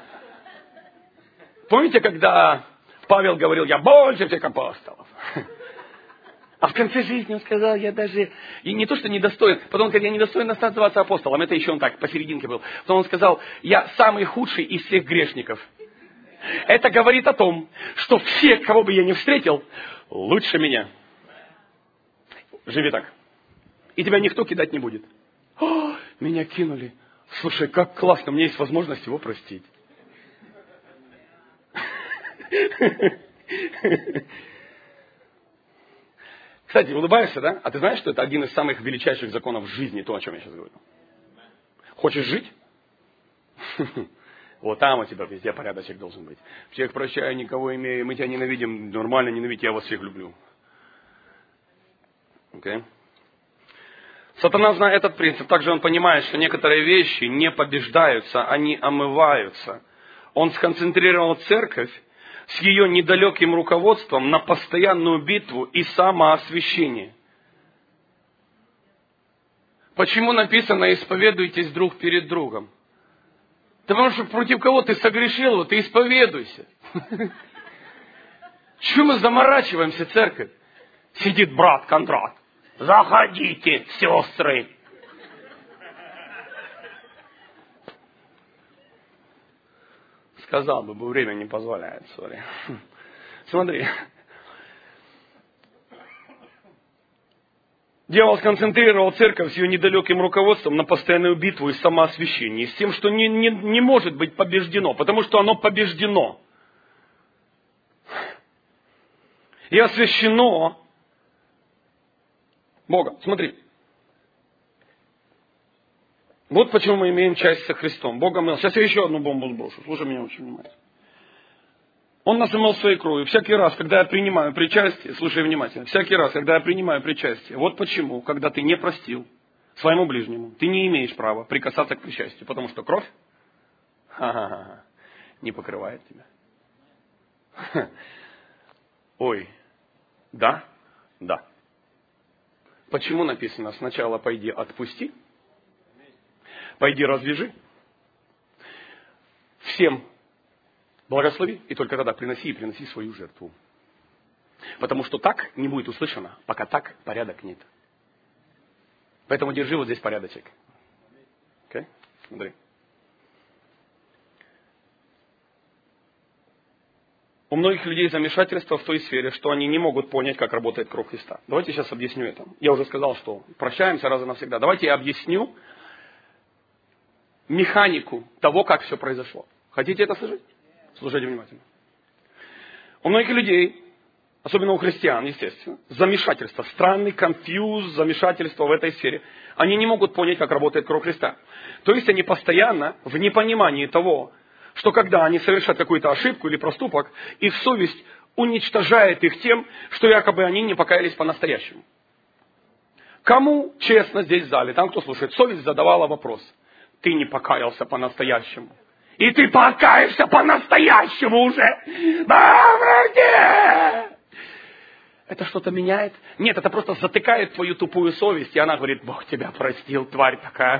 Помните, когда Павел говорил, я больше всех апостолов? А в конце жизни он сказал, я даже, и не то, что недостоин, потом он сказал, я недостоин называться апостолом, это еще он так, посерединке был. Потом он сказал, я самый худший из всех грешников. Это говорит о том, что все, кого бы я ни встретил, лучше меня. Живи так. И тебя никто кидать не будет. О, меня кинули. Слушай, как классно, у меня есть возможность его простить. Кстати, улыбаешься, да? А ты знаешь, что это один из самых величайших законов жизни, то, о чем я сейчас говорю? Хочешь жить? Вот там у тебя везде порядочек должен быть. Всех прощаю, никого имею, мы тебя ненавидим, нормально ненавидеть, я вас всех люблю. Okay. Сатана, зная этот принцип, также он понимает, что некоторые вещи не побеждаются, они омываются. Он сконцентрировал церковь с ее недалеким руководством на постоянную битву и самоосвящение. Почему написано «исповедуйтесь друг перед другом»? Потому что против кого ты согрешил, ты исповедуйся. Чего мы заморачиваемся, церковь? Сидит брат Кондрат. Заходите, сестры. Сказал бы, время не позволяет, сори. Смотри. Дьявол сконцентрировал церковь с ее недалеким руководством на постоянную битву и самоосвящение, с тем, что не может быть побеждено, потому что оно побеждено. И освящено Бога. Смотри. Вот почему мы имеем часть со Христом. Бога мыл. Сейчас я еще одну бомбу сброшу. Слушай меня очень внимательно. Он нас умыл своей кровью. Всякий раз, когда я принимаю причастие, слушай внимательно, всякий раз, когда я принимаю причастие, вот почему, когда ты не простил своему ближнему, ты не имеешь права прикасаться к причастию, потому что кровь, не покрывает тебя. Ой, да? Да. Почему написано сначала пойди отпусти, пойди развяжи, всем благослови, и только тогда приноси свою жертву. Потому что так не будет услышано, пока так порядок нет. Поэтому держи вот здесь порядочек. Окей? Смотри. У многих людей замешательство в той сфере, что они не могут понять, как работает кровь Христа. Давайте сейчас объясню это. Я уже сказал, что прощаемся раз и навсегда. Давайте я объясню механику того, как все произошло. Хотите это слышать? Слушайте внимательно. У многих людей, особенно у христиан, естественно, замешательство, странный конфьюз, замешательство в этой сфере. Они не могут понять, как работает кровь Христа. То есть они постоянно в непонимании того, что когда они совершат какую-то ошибку или проступок, их совесть уничтожает их тем, что якобы они не покаялись по-настоящему. Кому, честно, здесь в зале, там кто слушает, совесть задавала вопрос. Ты не покаялся по-настоящему. И ты покаешься по-настоящему уже. Да, это что-то меняет? Нет, это просто затыкает твою тупую совесть, и она говорит, Бог тебя простил, тварь такая.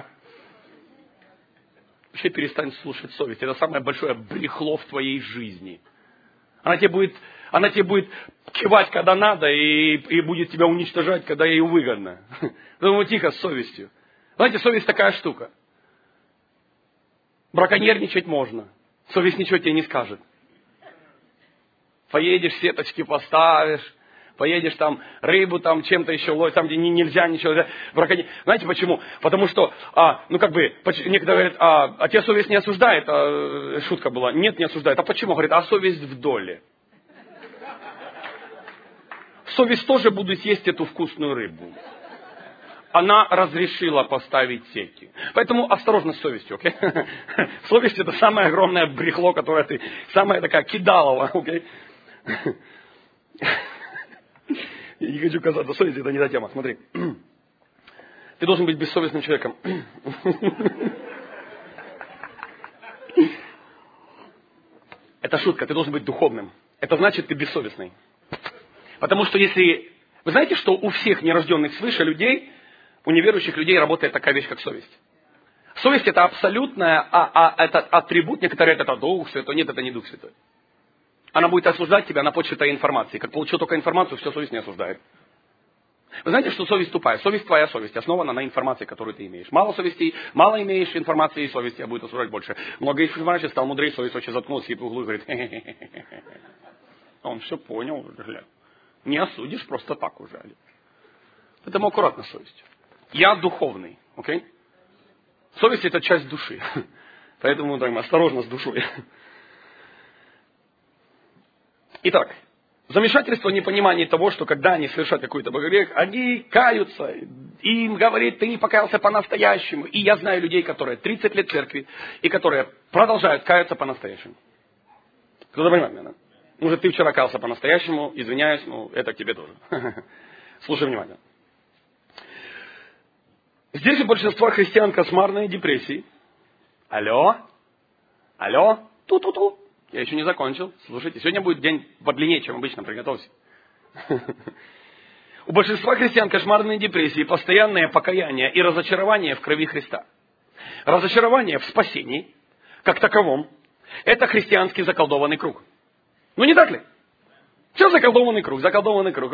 Вообще перестань слушать совесть. Это самое большое брехло в твоей жизни. Она тебе будет кивать, когда надо, и будет тебя уничтожать, когда ей выгодно. Поэтому тихо с совестью. Знаете, совесть такая штука. Браконьерничать можно. Совесть ничего тебе не скажет. Поедешь, сеточки поставишь. Поедешь там, рыбу там, чем-то еще ловить, там, где нельзя ничего. Знаете почему? Потому что, некоторые говорят, а тебя совесть не осуждает, шутка была. Нет, не осуждает. А почему? Говорит, а совесть в доле. Совесть тоже будет есть эту вкусную рыбу. Она разрешила поставить сети. Поэтому осторожно с совестью, окей? Совесть это самое огромное брехло, которое ты, самая такая кидалова, окей? Я не хочу казаться, совесть это не та тема. Смотри. Ты должен быть бессовестным человеком. Это шутка, ты должен быть духовным. Это значит, ты бессовестный. Потому что если... Вы знаете, что у всех нерожденных свыше людей, у неверующих людей работает такая вещь, как совесть. Совесть это абсолютная, это атрибут, некоторые это Дух Святой, нет, это не Дух Святой. Она будет осуждать тебя на почве твоей информации. Как получил только информацию, все, совесть не осуждает. Вы знаете, что совесть тупая? Совесть твоя совесть, основана на информации, которую ты имеешь. Мало совести, мало имеешь информации, и совесть тебя будет осуждать больше. Много информации, стал мудрее, совесть очень заткнулась, сидит в углу и говорит, хе-хе-хе-хе-хе. Он все понял, гля. Не осудишь просто так уже. Поэтому аккуратно с совестью. Я духовный, окей? Совесть это часть души. Поэтому так, осторожно с душой. Итак, замешательство, непонимание того, что когда они совершают какой-то грех, они каются, им говорит, ты не покаялся по-настоящему. И я знаю людей, которые 30 лет в церкви, и которые продолжают каяться по-настоящему. Кто-то понимает меня, да? Может, ты вчера каялся по-настоящему, извиняюсь, это к тебе тоже. Слушай внимательно. Здесь у большинства христиан кошмарные депрессии. Алло? Ту-ту-ту. Я еще не закончил. Слушайте, сегодня будет день подлиннее, чем обычно. Приготовься. У большинства христиан кошмарные депрессии, постоянное покаяние и разочарование в крови Христа. Разочарование в спасении, как таковом, это христианский заколдованный круг. Ну не так ли? Все заколдованный круг, заколдованный круг.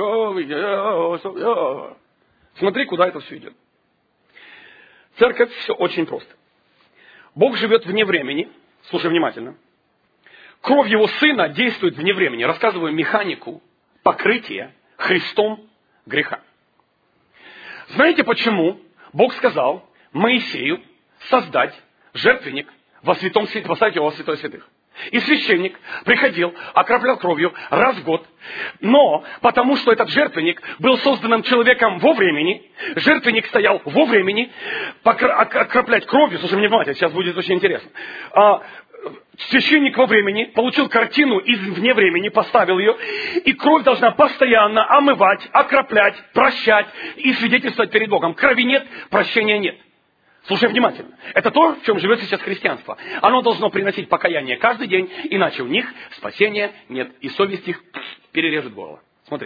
Смотри, куда это все идет. Церковь все очень просто. Бог живет вне времени. Слушай внимательно. Кровь Его Сына действует вне времени. Рассказываю механику покрытия Христом греха. Знаете, почему Бог сказал Моисею создать жертвенник во святом святых, поставить его во святой святых? И священник приходил, окроплял кровью раз в год. Но потому что этот жертвенник был созданным человеком во времени, жертвенник стоял во времени, окроплять кровью, слушай мне внимательно, сейчас будет очень интересно. Священник во времени получил картину из вне времени, поставил ее, и кровь должна постоянно омывать, окроплять, прощать и свидетельствовать перед Богом. Крови нет, прощения нет. Слушай внимательно. Это то, в чем живет сейчас христианство. Оно должно приносить покаяние каждый день, иначе у них спасения нет. И совесть их перережет горло. Смотри.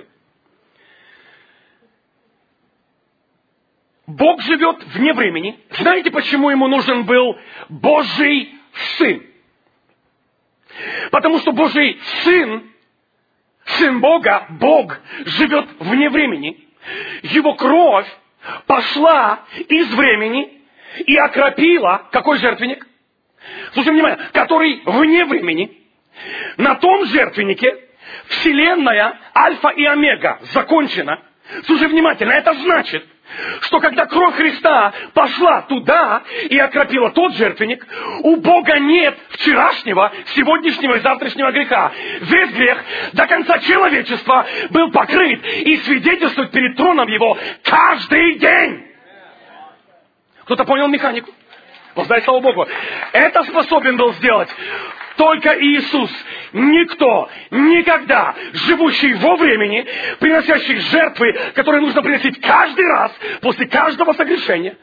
Бог живет вне времени. Знаете, почему ему нужен был Божий Сын? Потому что Божий Сын, Сын Бога, Бог живет вне времени. Его кровь пошла из времени и окропила, какой жертвенник? Слушай внимание, который вне времени. На том жертвеннике Вселенная, Альфа и Омега закончена. Слушай внимательно, это значит, что когда кровь Христа пошла туда и окропила тот жертвенник, у Бога нет вчерашнего, сегодняшнего и завтрашнего греха. Весь грех до конца человечества был покрыт и свидетельствует перед троном Его каждый день. Кто-то понял механику? Воздай слава Богу. Это способен был сделать только Иисус. Никто, никогда, живущий во времени, приносящий жертвы, которые нужно приносить каждый раз, после каждого согрешения.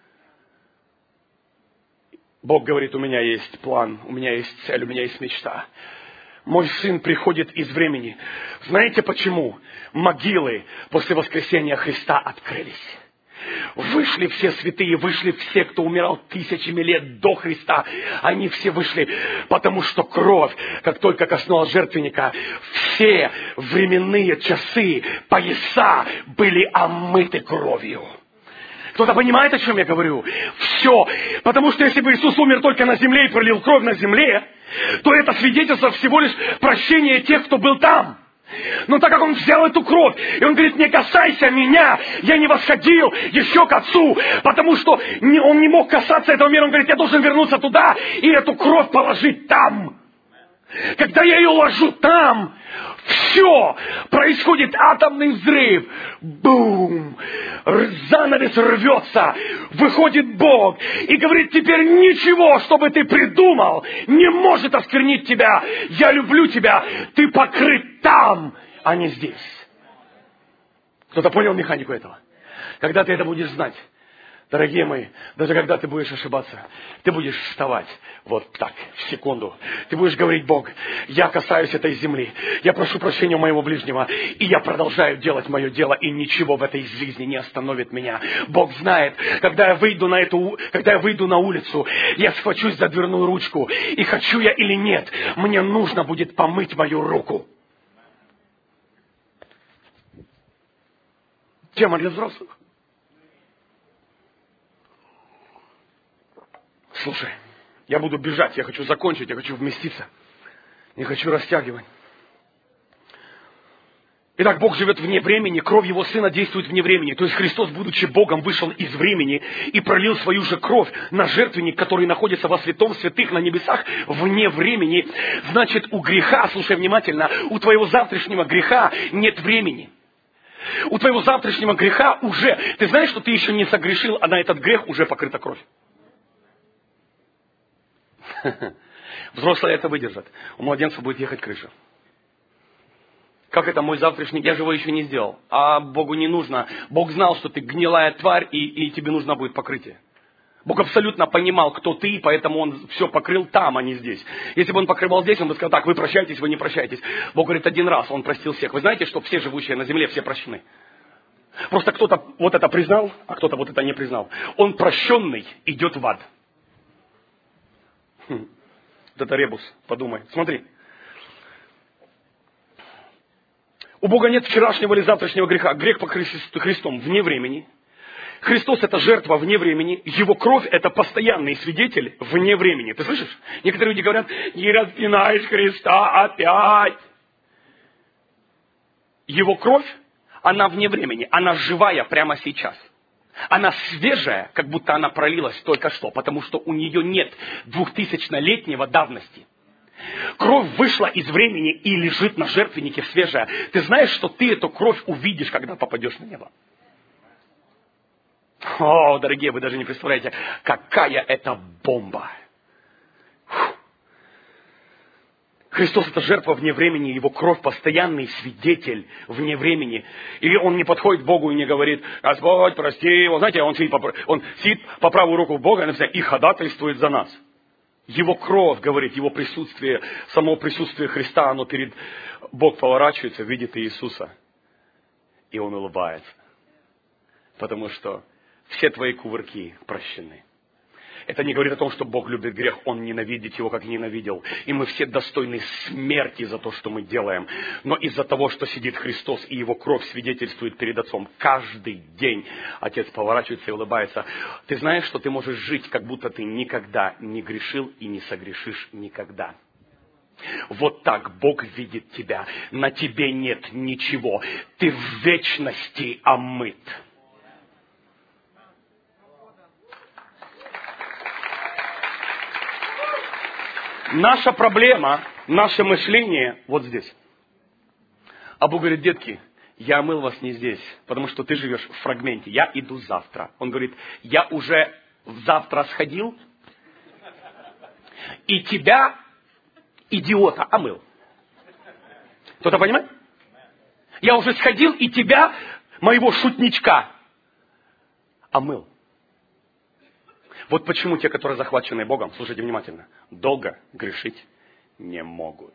Бог говорит, у меня есть план, у меня есть цель, у меня есть мечта. Мой сын приходит из времени. Знаете почему? Могилы после воскресения Христа открылись. Вышли все святые, вышли все, кто умирал тысячами лет до Христа. Они все вышли, потому что кровь, как только коснулась жертвенника, все временные часы, пояса были омыты кровью. Кто-то понимает, о чем я говорю? Все. Потому что если бы Иисус умер только на земле и пролил кровь на земле, то это свидетельство всего лишь прощения тех, кто был там. Но так как Он взял эту кровь, и Он говорит, не касайся меня, я не восходил еще к Отцу, потому что Он не мог касаться этого мира. Он говорит, я должен вернуться туда и эту кровь положить там. Когда я ее ложу там, все, происходит атомный взрыв. Бум! Занавес рвется, выходит Бог и говорит, теперь ничего, что бы ты придумал, не может осквернить тебя. Я люблю тебя, ты покрыт там, а не здесь. Кто-то понял механику этого? Когда ты это будешь знать, дорогие мои, даже когда ты будешь ошибаться, ты будешь вставать вот так, в секунду. Ты будешь говорить, Бог, я касаюсь этой земли, я прошу прощения у моего ближнего, и я продолжаю делать мое дело, и ничего в этой жизни не остановит меня. Бог знает, когда я выйду на улицу, я схвачусь за дверную ручку, и хочу я или нет, мне нужно будет помыть мою руку. Тема для взрослых. Слушай, я буду бежать, я хочу закончить, я хочу вместиться. Не хочу растягивать. Итак, Бог живет вне времени, кровь Его Сына действует вне времени. То есть Христос, будучи Богом, вышел из времени и пролил свою же кровь на жертвенник, который находится во святом святых на небесах вне времени. Значит, у греха, слушай внимательно, у твоего завтрашнего греха нет времени. У твоего завтрашнего греха уже, ты знаешь, что ты еще не согрешил, а на этот грех уже покрыта кровь. Взрослые это выдержат. У младенца будет ехать крыша. Как это мой завтрашний? Я же его еще не сделал. А Богу не нужно. Бог знал, что ты гнилая тварь, и тебе нужно будет покрытие. Бог абсолютно понимал, кто ты, поэтому Он все покрыл там, а не здесь. Если бы Он покрывал здесь, Он бы сказал, так, вы прощаетесь, вы не прощаетесь. Бог говорит, один раз Он простил всех. Вы знаете, что все живущие на земле, все прощены? Просто кто-то вот это признал, а кто-то вот это не признал. Он прощенный идет в ад. Вот это ребус, подумай. Смотри. У Бога нет вчерашнего или завтрашнего греха. Грех покрыт Христом вне времени. Христос – это жертва вне времени. Его кровь – это постоянный свидетель вне времени. Ты слышишь? Некоторые люди говорят, не распинаешь Христа опять. Его кровь, она вне времени. Она живая прямо сейчас. Она свежая, как будто она пролилась только что, потому что у нее нет 2000-летнего давности. Кровь вышла из времени и лежит на жертвеннике свежая. Ты знаешь, что ты эту кровь увидишь, когда попадешь на небо? О, дорогие, вы даже не представляете, какая это бомба. Христос это жертва вне времени, Его кровь постоянный свидетель вне времени. И Он не подходит к Богу и не говорит: Господь, прости его. Знаете, Он сидит по правую руку Бога и ходатайствует за нас. Его кровь, говорит, Его присутствие, само присутствие Христа, оно перед... Бог поворачивается, видит Иисуса, и Он улыбается. Потому что все твои кувырки прощены. Это не говорит о том, что Бог любит грех, Он ненавидит его, как ненавидел. И мы все достойны смерти за то, что мы делаем. Но из-за того, что сидит Христос и Его кровь свидетельствует перед Отцом, каждый день Отец поворачивается и улыбается. Ты знаешь, что ты можешь жить, как будто ты никогда не грешил и не согрешишь никогда. Вот так Бог видит тебя. На тебе нет ничего. Ты в вечности омыт. Наша проблема, наше мышление вот здесь. А Бог говорит: детки, я омыл вас не здесь, потому что ты живешь в фрагменте. Я иду завтра. Он говорит: я уже завтра сходил, и тебя, идиота, омыл. Кто-то понимает? Я уже сходил, и тебя, моего шутничка, омыл. Вот почему те, которые захвачены Богом, слушайте внимательно, долго грешить не могут.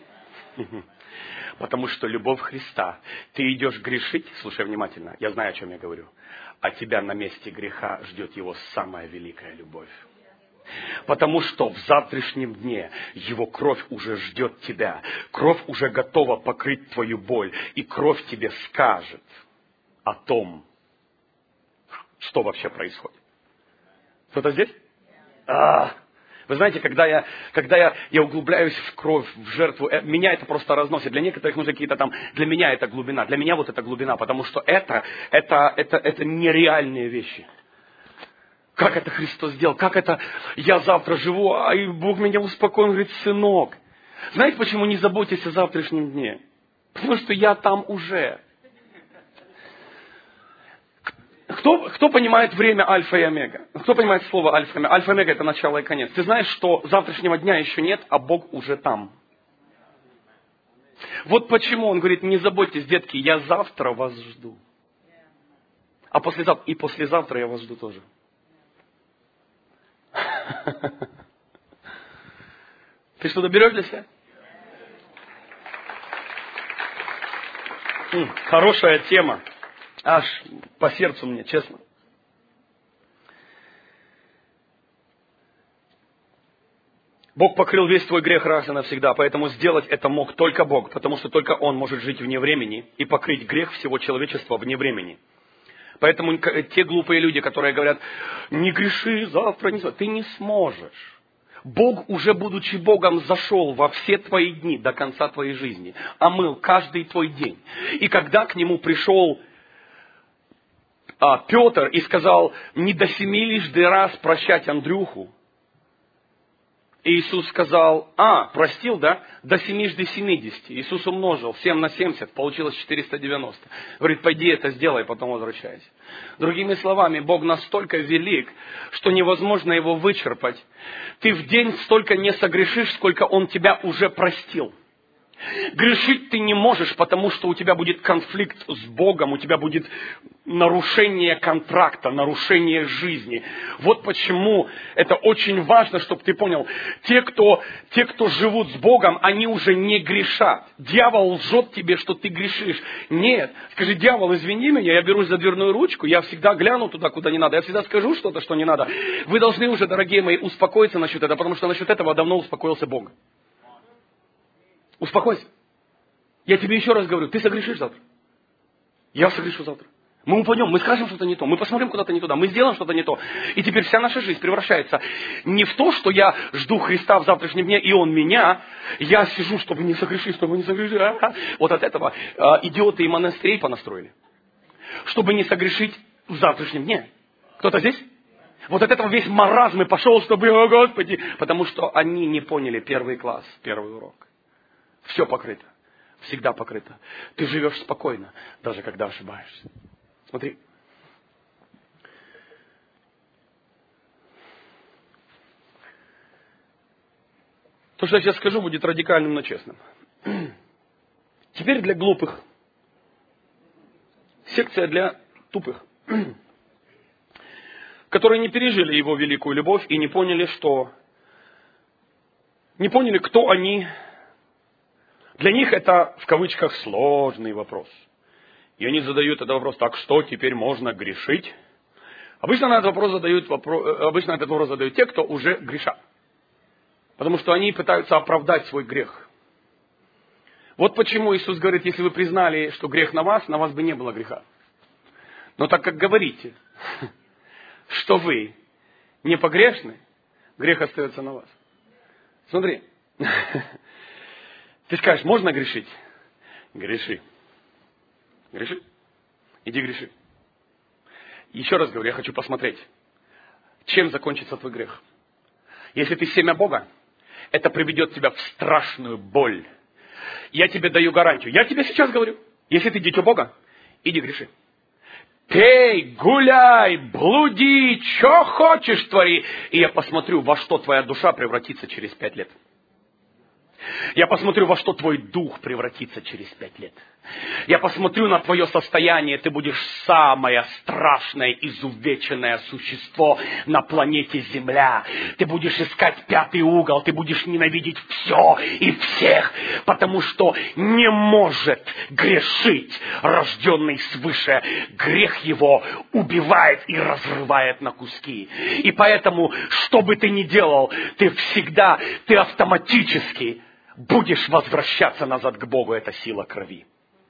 Потому что любовь Христа, ты идешь грешить, слушай внимательно, я знаю, о чем я говорю, а тебя на месте греха ждет Его самая великая любовь. Потому что в завтрашнем дне Его кровь уже ждет тебя. Кровь уже готова покрыть твою боль. И кровь тебе скажет о том, что вообще происходит. Кто-то здесь? Вы знаете, когда я углубляюсь в кровь, в жертву, меня это просто разносит. Для некоторых нужны какие-то там... Для меня это глубина. Для меня вот это глубина. Потому что это нереальные вещи. Как это Христос сделал? Как это я завтра живу, а и Бог меня успокоил? Он говорит: сынок, знаете, почему не заботьтесь о завтрашнем дне? Потому что я там уже. Кто понимает время альфа и омега? Кто понимает слово альфа и омега? Альфа и омега — это начало и конец. Ты знаешь, что завтрашнего дня еще нет, а Бог уже там. Вот почему он говорит: не заботьтесь, детки, я завтра вас жду. А послезавтра я вас жду тоже. Ты что-то берешь для себя? Хорошая тема. Аж по сердцу мне, честно. Бог покрыл весь твой грех раз и навсегда, поэтому сделать это мог только Бог, потому что только Он может жить вне времени и покрыть грех всего человечества вне времени. Поэтому те глупые люди, которые говорят: не греши завтра, ты не сможешь. Бог, уже будучи Богом, зашел во все твои дни до конца твоей жизни, омыл каждый твой день. И когда к Нему пришел Петр и сказал: не до 7 лишний раз прощать Андрюху, Иисус сказал: простил, да? До 70. Иисус умножил 7 на 70, получилось 490. Говорит: пойди это сделай, потом возвращайся. Другими словами, Бог настолько велик, что невозможно Его вычерпать. Ты в день столько не согрешишь, сколько Он тебя уже простил. Грешить ты не можешь, потому что у тебя будет конфликт с Богом, у тебя будет нарушение контракта, нарушение жизни. Вот почему это очень важно, чтобы ты понял. Те, кто живут с Богом, они уже не грешат. Дьявол лжет тебе, что ты грешишь. Нет. Скажи: дьявол, извини меня, я берусь за дверную ручку, я всегда гляну туда, куда не надо, я всегда скажу что-то, что не надо. Вы должны уже, дорогие мои, успокоиться насчет этого, потому что насчет этого давно успокоился Бог. Успокойся. Я тебе еще раз говорю, ты согрешишь завтра. Я согрешу завтра. Мы упадем, мы скажем что-то не то, мы посмотрим куда-то не туда, мы сделаем что-то не то. И теперь вся наша жизнь превращается не в то, что я жду Христа в завтрашнем дне, и Он меня, я сижу, чтобы не согрешить, чтобы не согрешить. Вот от этого идиоты и монастырей понастроили. Чтобы не согрешить в завтрашнем дне. Кто-то здесь? Вот от этого весь маразм и пошел, чтобы, о Господи, потому что они не поняли первый класс, первый урок. Все покрыто. Всегда покрыто. Ты живешь спокойно, даже когда ошибаешься. Смотри. То, что я сейчас скажу, будет радикальным, но честным. Теперь для глупых. Секция для тупых. Которые не пережили его великую любовь и не поняли, кто они. Для них это, в кавычках, сложный вопрос. И они задают этот вопрос: так что, теперь можно грешить? Обычно этот вопрос задают те, кто уже грешат. Потому что они пытаются оправдать свой грех. Вот почему Иисус говорит: если вы признали, что грех на вас бы не было греха. Но так как говорите, что вы не погрешны, грех остается на вас. Смотри, ты скажешь: можно грешить? Греши. Греши. Иди греши. Еще раз говорю, я хочу посмотреть, чем закончится твой грех. Если ты семя Бога, это приведет тебя в страшную боль. Я тебе даю гарантию. Я тебе сейчас говорю. Если ты дитё Бога, иди греши. Пей, гуляй, блуди, что хочешь твори. И я посмотрю, во что твоя душа превратится через 5 лет. Я посмотрю, во что твой дух превратится через 5 лет. Я посмотрю на твое состояние. Ты будешь самое страшное, изувеченное существо на планете Земля. Ты будешь искать 5-й угол. Ты будешь ненавидеть все и всех. Потому что не может грешить рожденный свыше. Грех его убивает и разрывает на куски. И поэтому, что бы ты ни делал, ты автоматически будешь возвращаться назад к Богу. Это сила крови.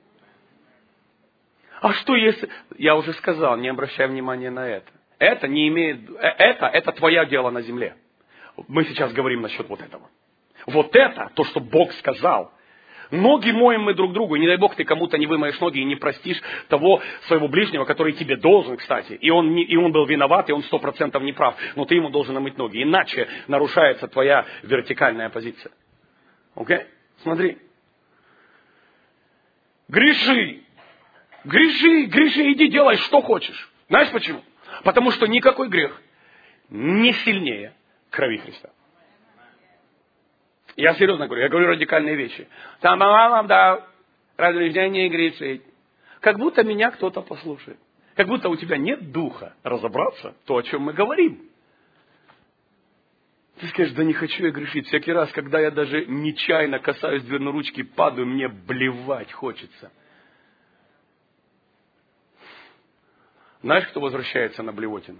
А что если... Я уже сказал, не обращай внимания на это. Это твое дело на земле. Мы сейчас говорим насчет вот этого. Вот это, то, что Бог сказал. Ноги моем мы друг другу. И не дай Бог, ты кому-то не вымоешь ноги и не простишь того своего ближнего, который тебе должен, кстати. И он был виноват, и он 100% не прав. Но ты ему должен омыть ноги. Иначе нарушается твоя вертикальная позиция. Окей? Смотри. Греши, иди делай, что хочешь. Знаешь почему? Потому что никакой грех не сильнее крови Христа. Я серьезно говорю, я говорю радикальные вещи. Там вам да разрешение грешить. Как будто меня кто-то послушает. Как будто у тебя нет духа разобраться в том, о чем мы говорим. Ты скажешь: да не хочу я грешить. Всякий раз, когда я даже нечаянно касаюсь дверной ручки, падаю, мне блевать хочется. Знаешь, кто возвращается на блевотину?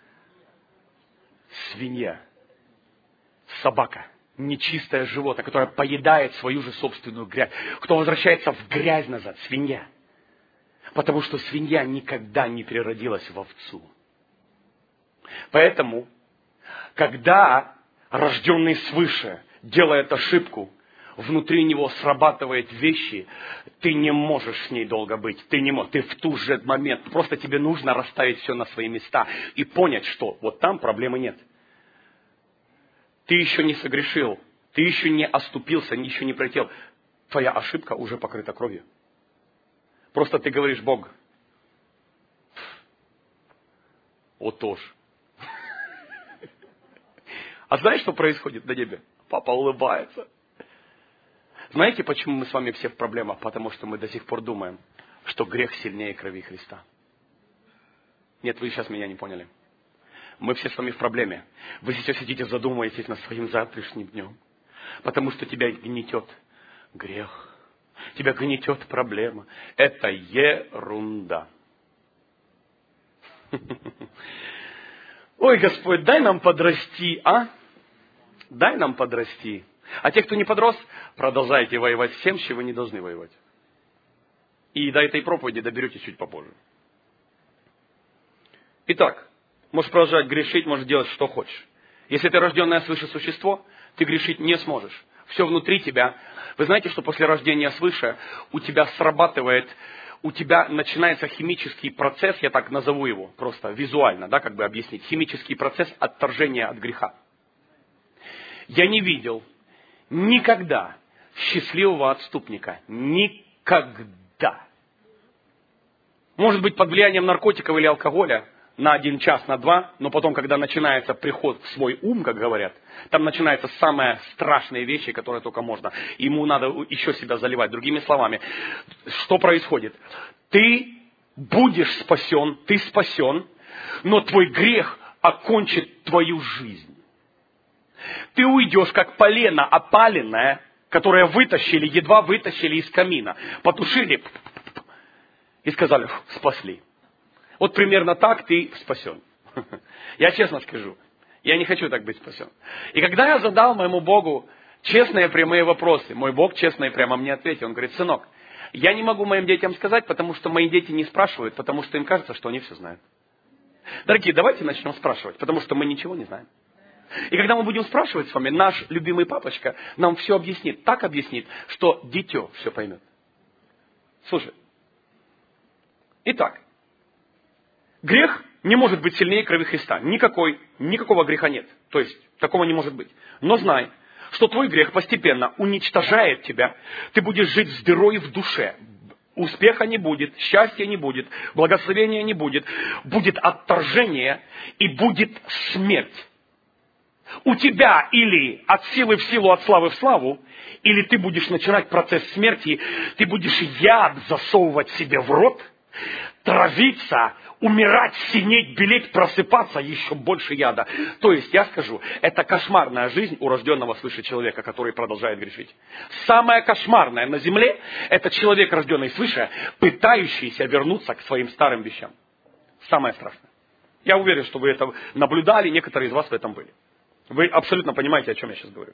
Свинья. Собака. Нечистое животное, которое поедает свою же собственную грязь. Кто возвращается в грязь назад? Свинья. Потому что свинья никогда не переродилась в овцу. Поэтому, когда рожденный свыше делает ошибку, внутри него срабатывают вещи, ты не можешь с ней долго быть. Ты не можешь. Ты в тот же момент. Просто тебе нужно расставить все на свои места и понять, что вот там проблемы нет. Ты еще не согрешил. Ты еще не оступился, еще не пролетел. Твоя ошибка уже покрыта кровью. Просто ты говоришь: Бог, вот тоже. А знаешь, что происходит на небе? Папа улыбается. Знаете, почему мы с вами все в проблемах? Потому что мы до сих пор думаем, что грех сильнее крови Христа. Нет, вы сейчас меня не поняли. Мы все с вами в проблеме. Вы сейчас сидите, задумываетесь над своим завтрашним днем. Потому что тебя гнетет грех. Тебя гнетет проблема. Это ерунда. Ой, Господь, дай нам подрасти, а? Дай нам подрасти. А те, кто не подрос, продолжайте воевать с тем, с чем вы не должны воевать. И до этой проповеди доберетесь чуть попозже. Итак, можешь продолжать грешить, можешь делать, что хочешь. Если ты рожденное свыше существо, ты грешить не сможешь. Все внутри тебя. Вы знаете, что после рождения свыше у тебя срабатывает, у тебя начинается химический процесс, я так назову его, просто визуально, да, как бы объяснить. Химический процесс отторжения от греха. Я не видел никогда счастливого отступника. Никогда. Может быть, под влиянием наркотиков или алкоголя, на 1 час, на 2, но потом, когда начинается приход в свой ум, как говорят, там начинаются самые страшные вещи, которые только можно. Ему надо еще себя заливать. Другими словами, что происходит? Ты будешь спасен, ты спасен, но твой грех окончит твою жизнь. Ты уйдешь, как полено опаленное, которое вытащили, едва вытащили из камина, потушили и сказали, спасли. Вот примерно так ты спасен. Я честно скажу, я не хочу так быть спасен. И когда я задал моему Богу честные прямые вопросы, мой Бог честно и прямо мне ответил. Он говорит, сынок, я не могу моим детям сказать, потому что мои дети не спрашивают, потому что им кажется, что они все знают. Дорогие, давайте начнем спрашивать, потому что мы ничего не знаем. И когда мы будем спрашивать с вами, наш любимый папочка нам все объяснит, так объяснит, что дитё все поймет. Слушай. Итак, грех не может быть сильнее крови Христа. Никакого греха нет. То есть, такого не может быть. Но знай, что твой грех постепенно уничтожает тебя. Ты будешь жить с дырой в душе. Успеха не будет, счастья не будет, благословения не будет. Будет отторжение и будет смерть. У тебя или от силы в силу, от славы в славу, или ты будешь начинать процесс смерти, ты будешь яд засовывать себе в рот, травиться, умирать, синеть, белеть, просыпаться, еще больше яда. То есть, я скажу, это кошмарная жизнь у рожденного свыше человека, который продолжает грешить. Самое кошмарное на земле, это человек, рожденный свыше, пытающийся вернуться к своим старым вещам. Самое страшное. Я уверен, что вы это наблюдали, некоторые из вас в этом были. Вы абсолютно понимаете, о чем я сейчас говорю.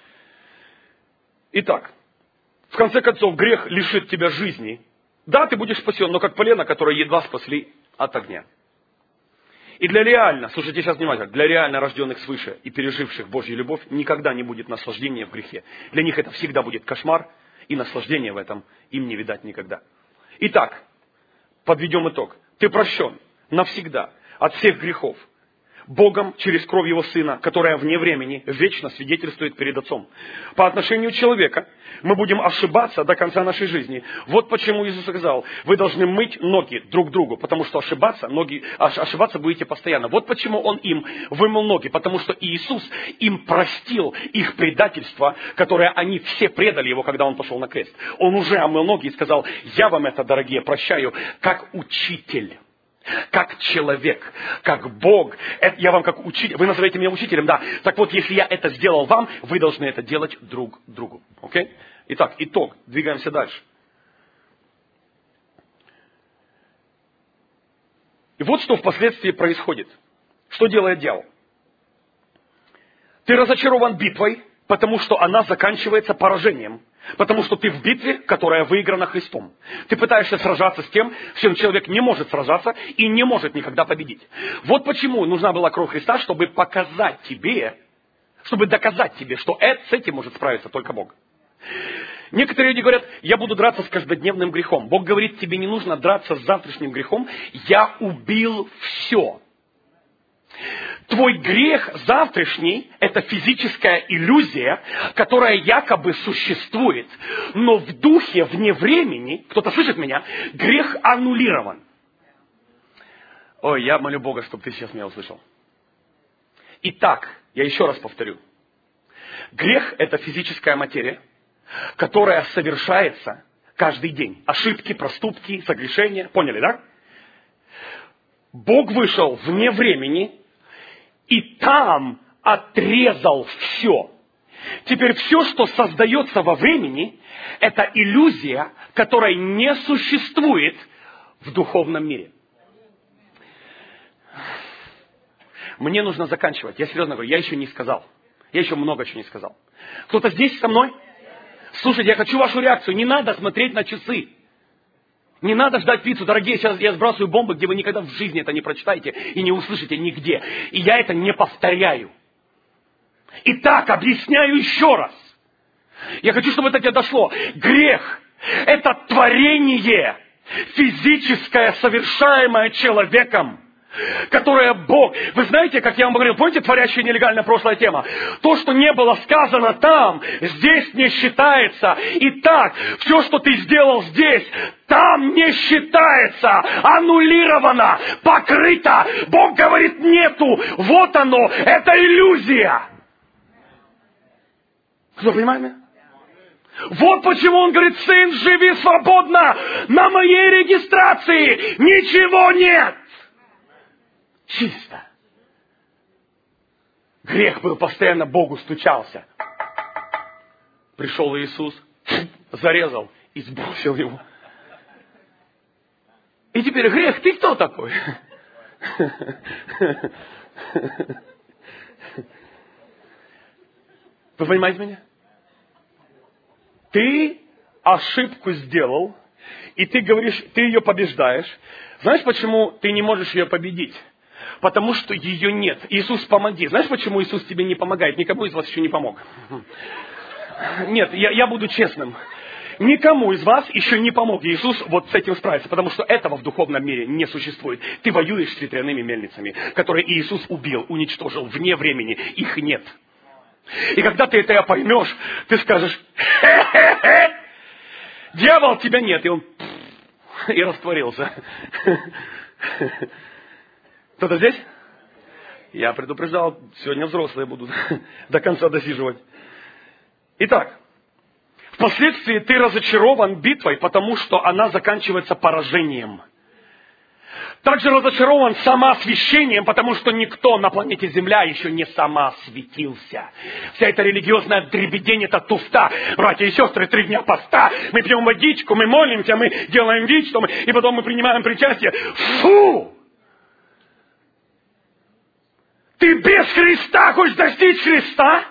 Итак, в конце концов, грех лишит тебя жизни. Да, ты будешь спасен, но как полено, которое едва спасли от огня. И для реально, слушайте сейчас внимательно, для реально рожденных свыше и переживших Божью любовь никогда не будет наслаждения в грехе. Для них это всегда будет кошмар, и наслаждения в этом им не видать никогда. Итак, подведем итог. Ты прощен навсегда от всех грехов. Богом через кровь Его Сына, которая вне времени вечно свидетельствует перед Отцом. По отношению человека мы будем ошибаться до конца нашей жизни. Вот почему Иисус сказал, вы должны мыть ноги друг другу, потому что ошибаться будете постоянно. Вот почему Он им вымыл ноги, потому что Иисус им простил их предательство, которое они все предали Его, когда Он пошел на крест. Он уже омыл ноги и сказал, я вам это, дорогие, прощаю, как учитель. Как человек, как Бог, я вам как учитель, вы называете меня учителем, да. Так вот, если я это сделал вам, вы должны это делать друг другу. Окей? Итак, итог. Двигаемся дальше. И вот что впоследствии происходит. Что делает дьявол? Ты разочарован битвой, потому что она заканчивается поражением. Потому что ты в битве, которая выиграна Христом. Ты пытаешься сражаться с тем, с чем человек не может сражаться и не может никогда победить. Вот почему нужна была кровь Христа, чтобы показать тебе, чтобы доказать тебе, что с этим может справиться только Бог. Некоторые люди говорят, я буду драться с каждодневным грехом. Бог говорит, тебе не нужно драться с завтрашним грехом. Я убил все. Твой грех завтрашний – это физическая иллюзия, которая якобы существует. Но в духе, вне времени, кто-то слышит меня, грех аннулирован. Ой, я молю Бога, чтобы ты сейчас меня услышал. Итак, я еще раз повторю. Грех – это физическая материя, которая совершается каждый день. Ошибки, проступки, согрешения. Поняли, да? Бог вышел вне времени и там отрезал все. Теперь все, что создается во времени, это иллюзия, которая не существует в духовном мире. Мне нужно заканчивать. Я серьезно говорю, я еще не сказал. Я еще много чего не сказал. Кто-то здесь со мной? Слушайте, я хочу вашу реакцию. Не надо смотреть на часы. Не надо ждать пиццу, дорогие, сейчас я сбрасываю бомбы, где вы никогда в жизни это не прочитаете и не услышите нигде. И я это не повторяю. Итак, объясняю еще раз. Я хочу, чтобы это тебе дошло. Грех – это творение физическое, совершаемое человеком, которое Бог... Вы знаете, как я вам говорил, помните, творящая нелегальная прошлая тема? То, что не было сказано там, здесь не считается. Итак, все, что ты сделал здесь, там не считается. Аннулировано, покрыто. Бог говорит, нету. Вот оно, это иллюзия. Кто понимает меня? Вот почему он говорит, сын, живи свободно. На моей регистрации ничего нет. Чисто. Грех был, постоянно Богу стучался. Пришел Иисус, зарезал и сбросил его. И теперь грех, ты кто такой? Вы понимаете меня? Ты ошибку сделал, и ты говоришь, ты ее побеждаешь. Знаешь, почему ты не можешь ее победить? Потому что ее нет. Иисус, помоги. Знаешь, почему Иисус тебе не помогает? Никому из вас еще не помог. Нет, я буду честным. Никому из вас еще не помог Иисус вот с этим справиться, потому что этого в духовном мире не существует. Ты воюешь с ветряными мельницами, которые Иисус убил, уничтожил вне времени. Их нет. И когда ты это поймешь, ты скажешь, хе-хе-хе, дьявол, тебя нет. И он и растворился. Кто-то здесь? Я предупреждал, сегодня взрослые будут до конца досиживать. Итак, впоследствии ты разочарован битвой, потому что она заканчивается поражением. Также разочарован самоосвящением, потому что никто на планете Земля еще не самоосветился. Вся эта религиозная дребедень, это туфта. Братья и сестры, 3 дня поста, мы пьем водичку, мы молимся, мы делаем вид, что мы, и потом мы принимаем причастие. Фу! Ты без Христа хочешь достичь Христа?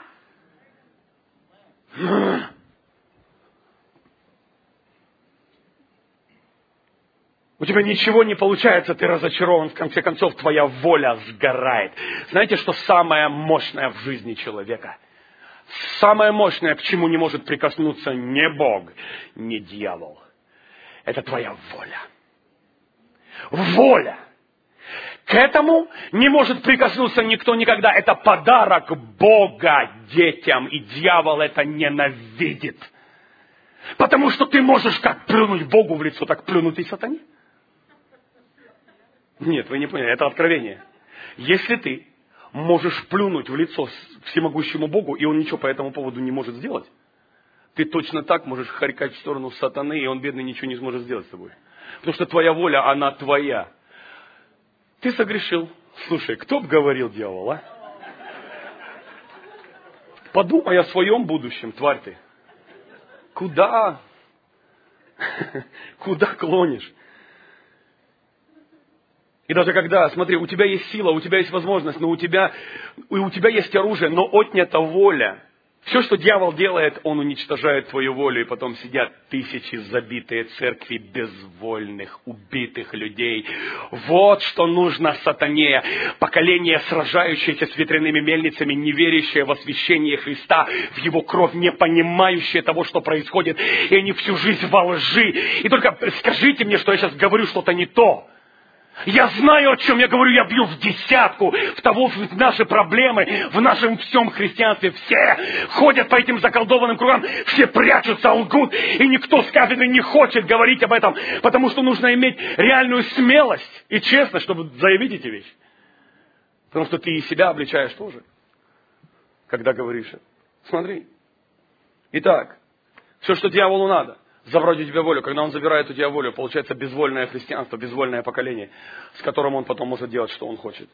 У тебя ничего не получается, ты разочарован, в конце концов, твоя воля сгорает. Знаете, что самое мощное в жизни человека? Самое мощное, к чему не может прикоснуться ни Бог, ни дьявол. Это твоя воля. Воля. К этому не может прикоснуться никто никогда. Это подарок Бога детям, и дьявол это ненавидит. Потому что ты можешь как плюнуть Богу в лицо, так плюнуть и сатане. Нет, вы не поняли, это откровение. Если ты можешь плюнуть в лицо всемогущему Богу, и он ничего по этому поводу не может сделать, ты точно так можешь харькать в сторону сатаны, и он, бедный, ничего не сможет сделать с тобой. Потому что твоя воля, она твоя. Ты согрешил. Слушай, кто бы говорил, дьявол, а? Подумай о своем будущем, тварь ты. Куда? Куда клонишь? И даже когда, смотри, у тебя есть сила, у тебя есть возможность, но у тебя есть оружие, но отнята воля. Все, что дьявол делает, он уничтожает твою волю, и потом сидят тысячи забитые церкви безвольных, убитых людей. Вот что нужно сатане. Поколение, сражающееся с ветряными мельницами, не верящее в освящение Христа, в Его кровь, не понимающее того, что происходит, и они всю жизнь во лжи. И только скажите мне, что я сейчас говорю что-то не то. Я знаю, о чем я говорю, я бью в десятку, в наши проблемы, в нашем всем христианстве. Все ходят по этим заколдованным кругам, все прячутся, лгут, и никто с кафедры не хочет говорить об этом, потому что нужно иметь реальную смелость и честность, чтобы заявить эти вещи. Потому что ты и себя обличаешь тоже, когда говоришь это. Смотри. Итак, все, что дьяволу надо. Забрать у тебя волю. Когда он забирает у тебя волю, получается безвольное христианство, безвольное поколение, с которым он потом может делать, что он хочет.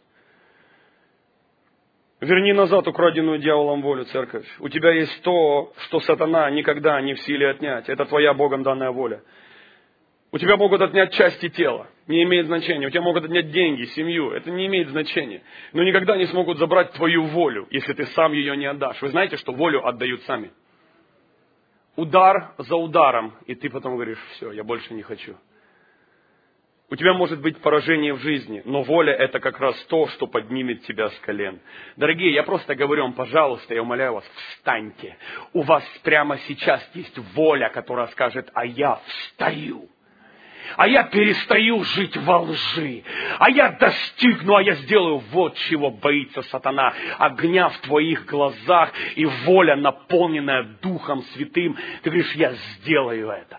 Верни назад украденную дьяволом волю, церковь. У тебя есть то, что сатана никогда не в силе отнять. Это твоя Богом данная воля. У тебя могут отнять части тела. Не имеет значения. У тебя могут отнять деньги, семью. Это не имеет значения. Но никогда не смогут забрать твою волю, если ты сам ее не отдашь. Вы знаете, что волю отдают сами. Удар за ударом, и ты потом говоришь, все, я больше не хочу. У тебя может быть поражение в жизни, но воля это как раз то, что поднимет тебя с колен. Дорогие, я просто говорю вам, пожалуйста, я умоляю вас, встаньте. У вас прямо сейчас есть воля, которая скажет, а я встаю. А я перестаю жить во лжи. А я достигну, а я сделаю вот чего боится сатана. Огня в твоих глазах и воля, наполненная Духом Святым. Ты говоришь, я сделаю это.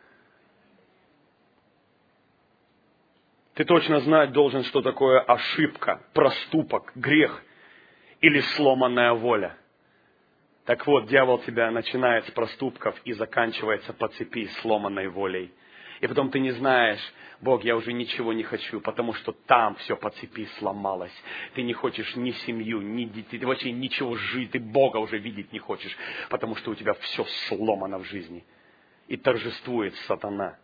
Ты точно знать должен, что такое ошибка, проступок, грех или сломанная воля. Так вот, дьявол тебя начинает с проступков и заканчивается по цепи сломанной волей. И потом ты не знаешь, Бог, я уже ничего не хочу, потому что там все по цепи сломалось. Ты не хочешь ни семью, ни детей, ты вообще ничего жить, ты Бога уже видеть не хочешь, потому что у тебя все сломано в жизни. И торжествует сатана.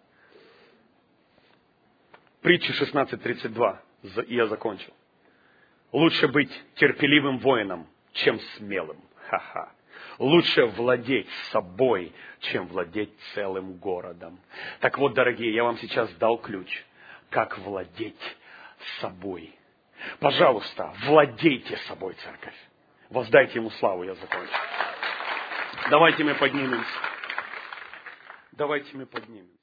Притча 16:32. Я закончил. Лучше быть терпеливым воином, чем смелым. Ха-ха. Лучше владеть собой, чем владеть целым городом. Так вот, дорогие, я вам сейчас дал ключ, как владеть собой. Пожалуйста, владейте собой, церковь. Воздайте ему славу, я закончу. Давайте мы поднимемся.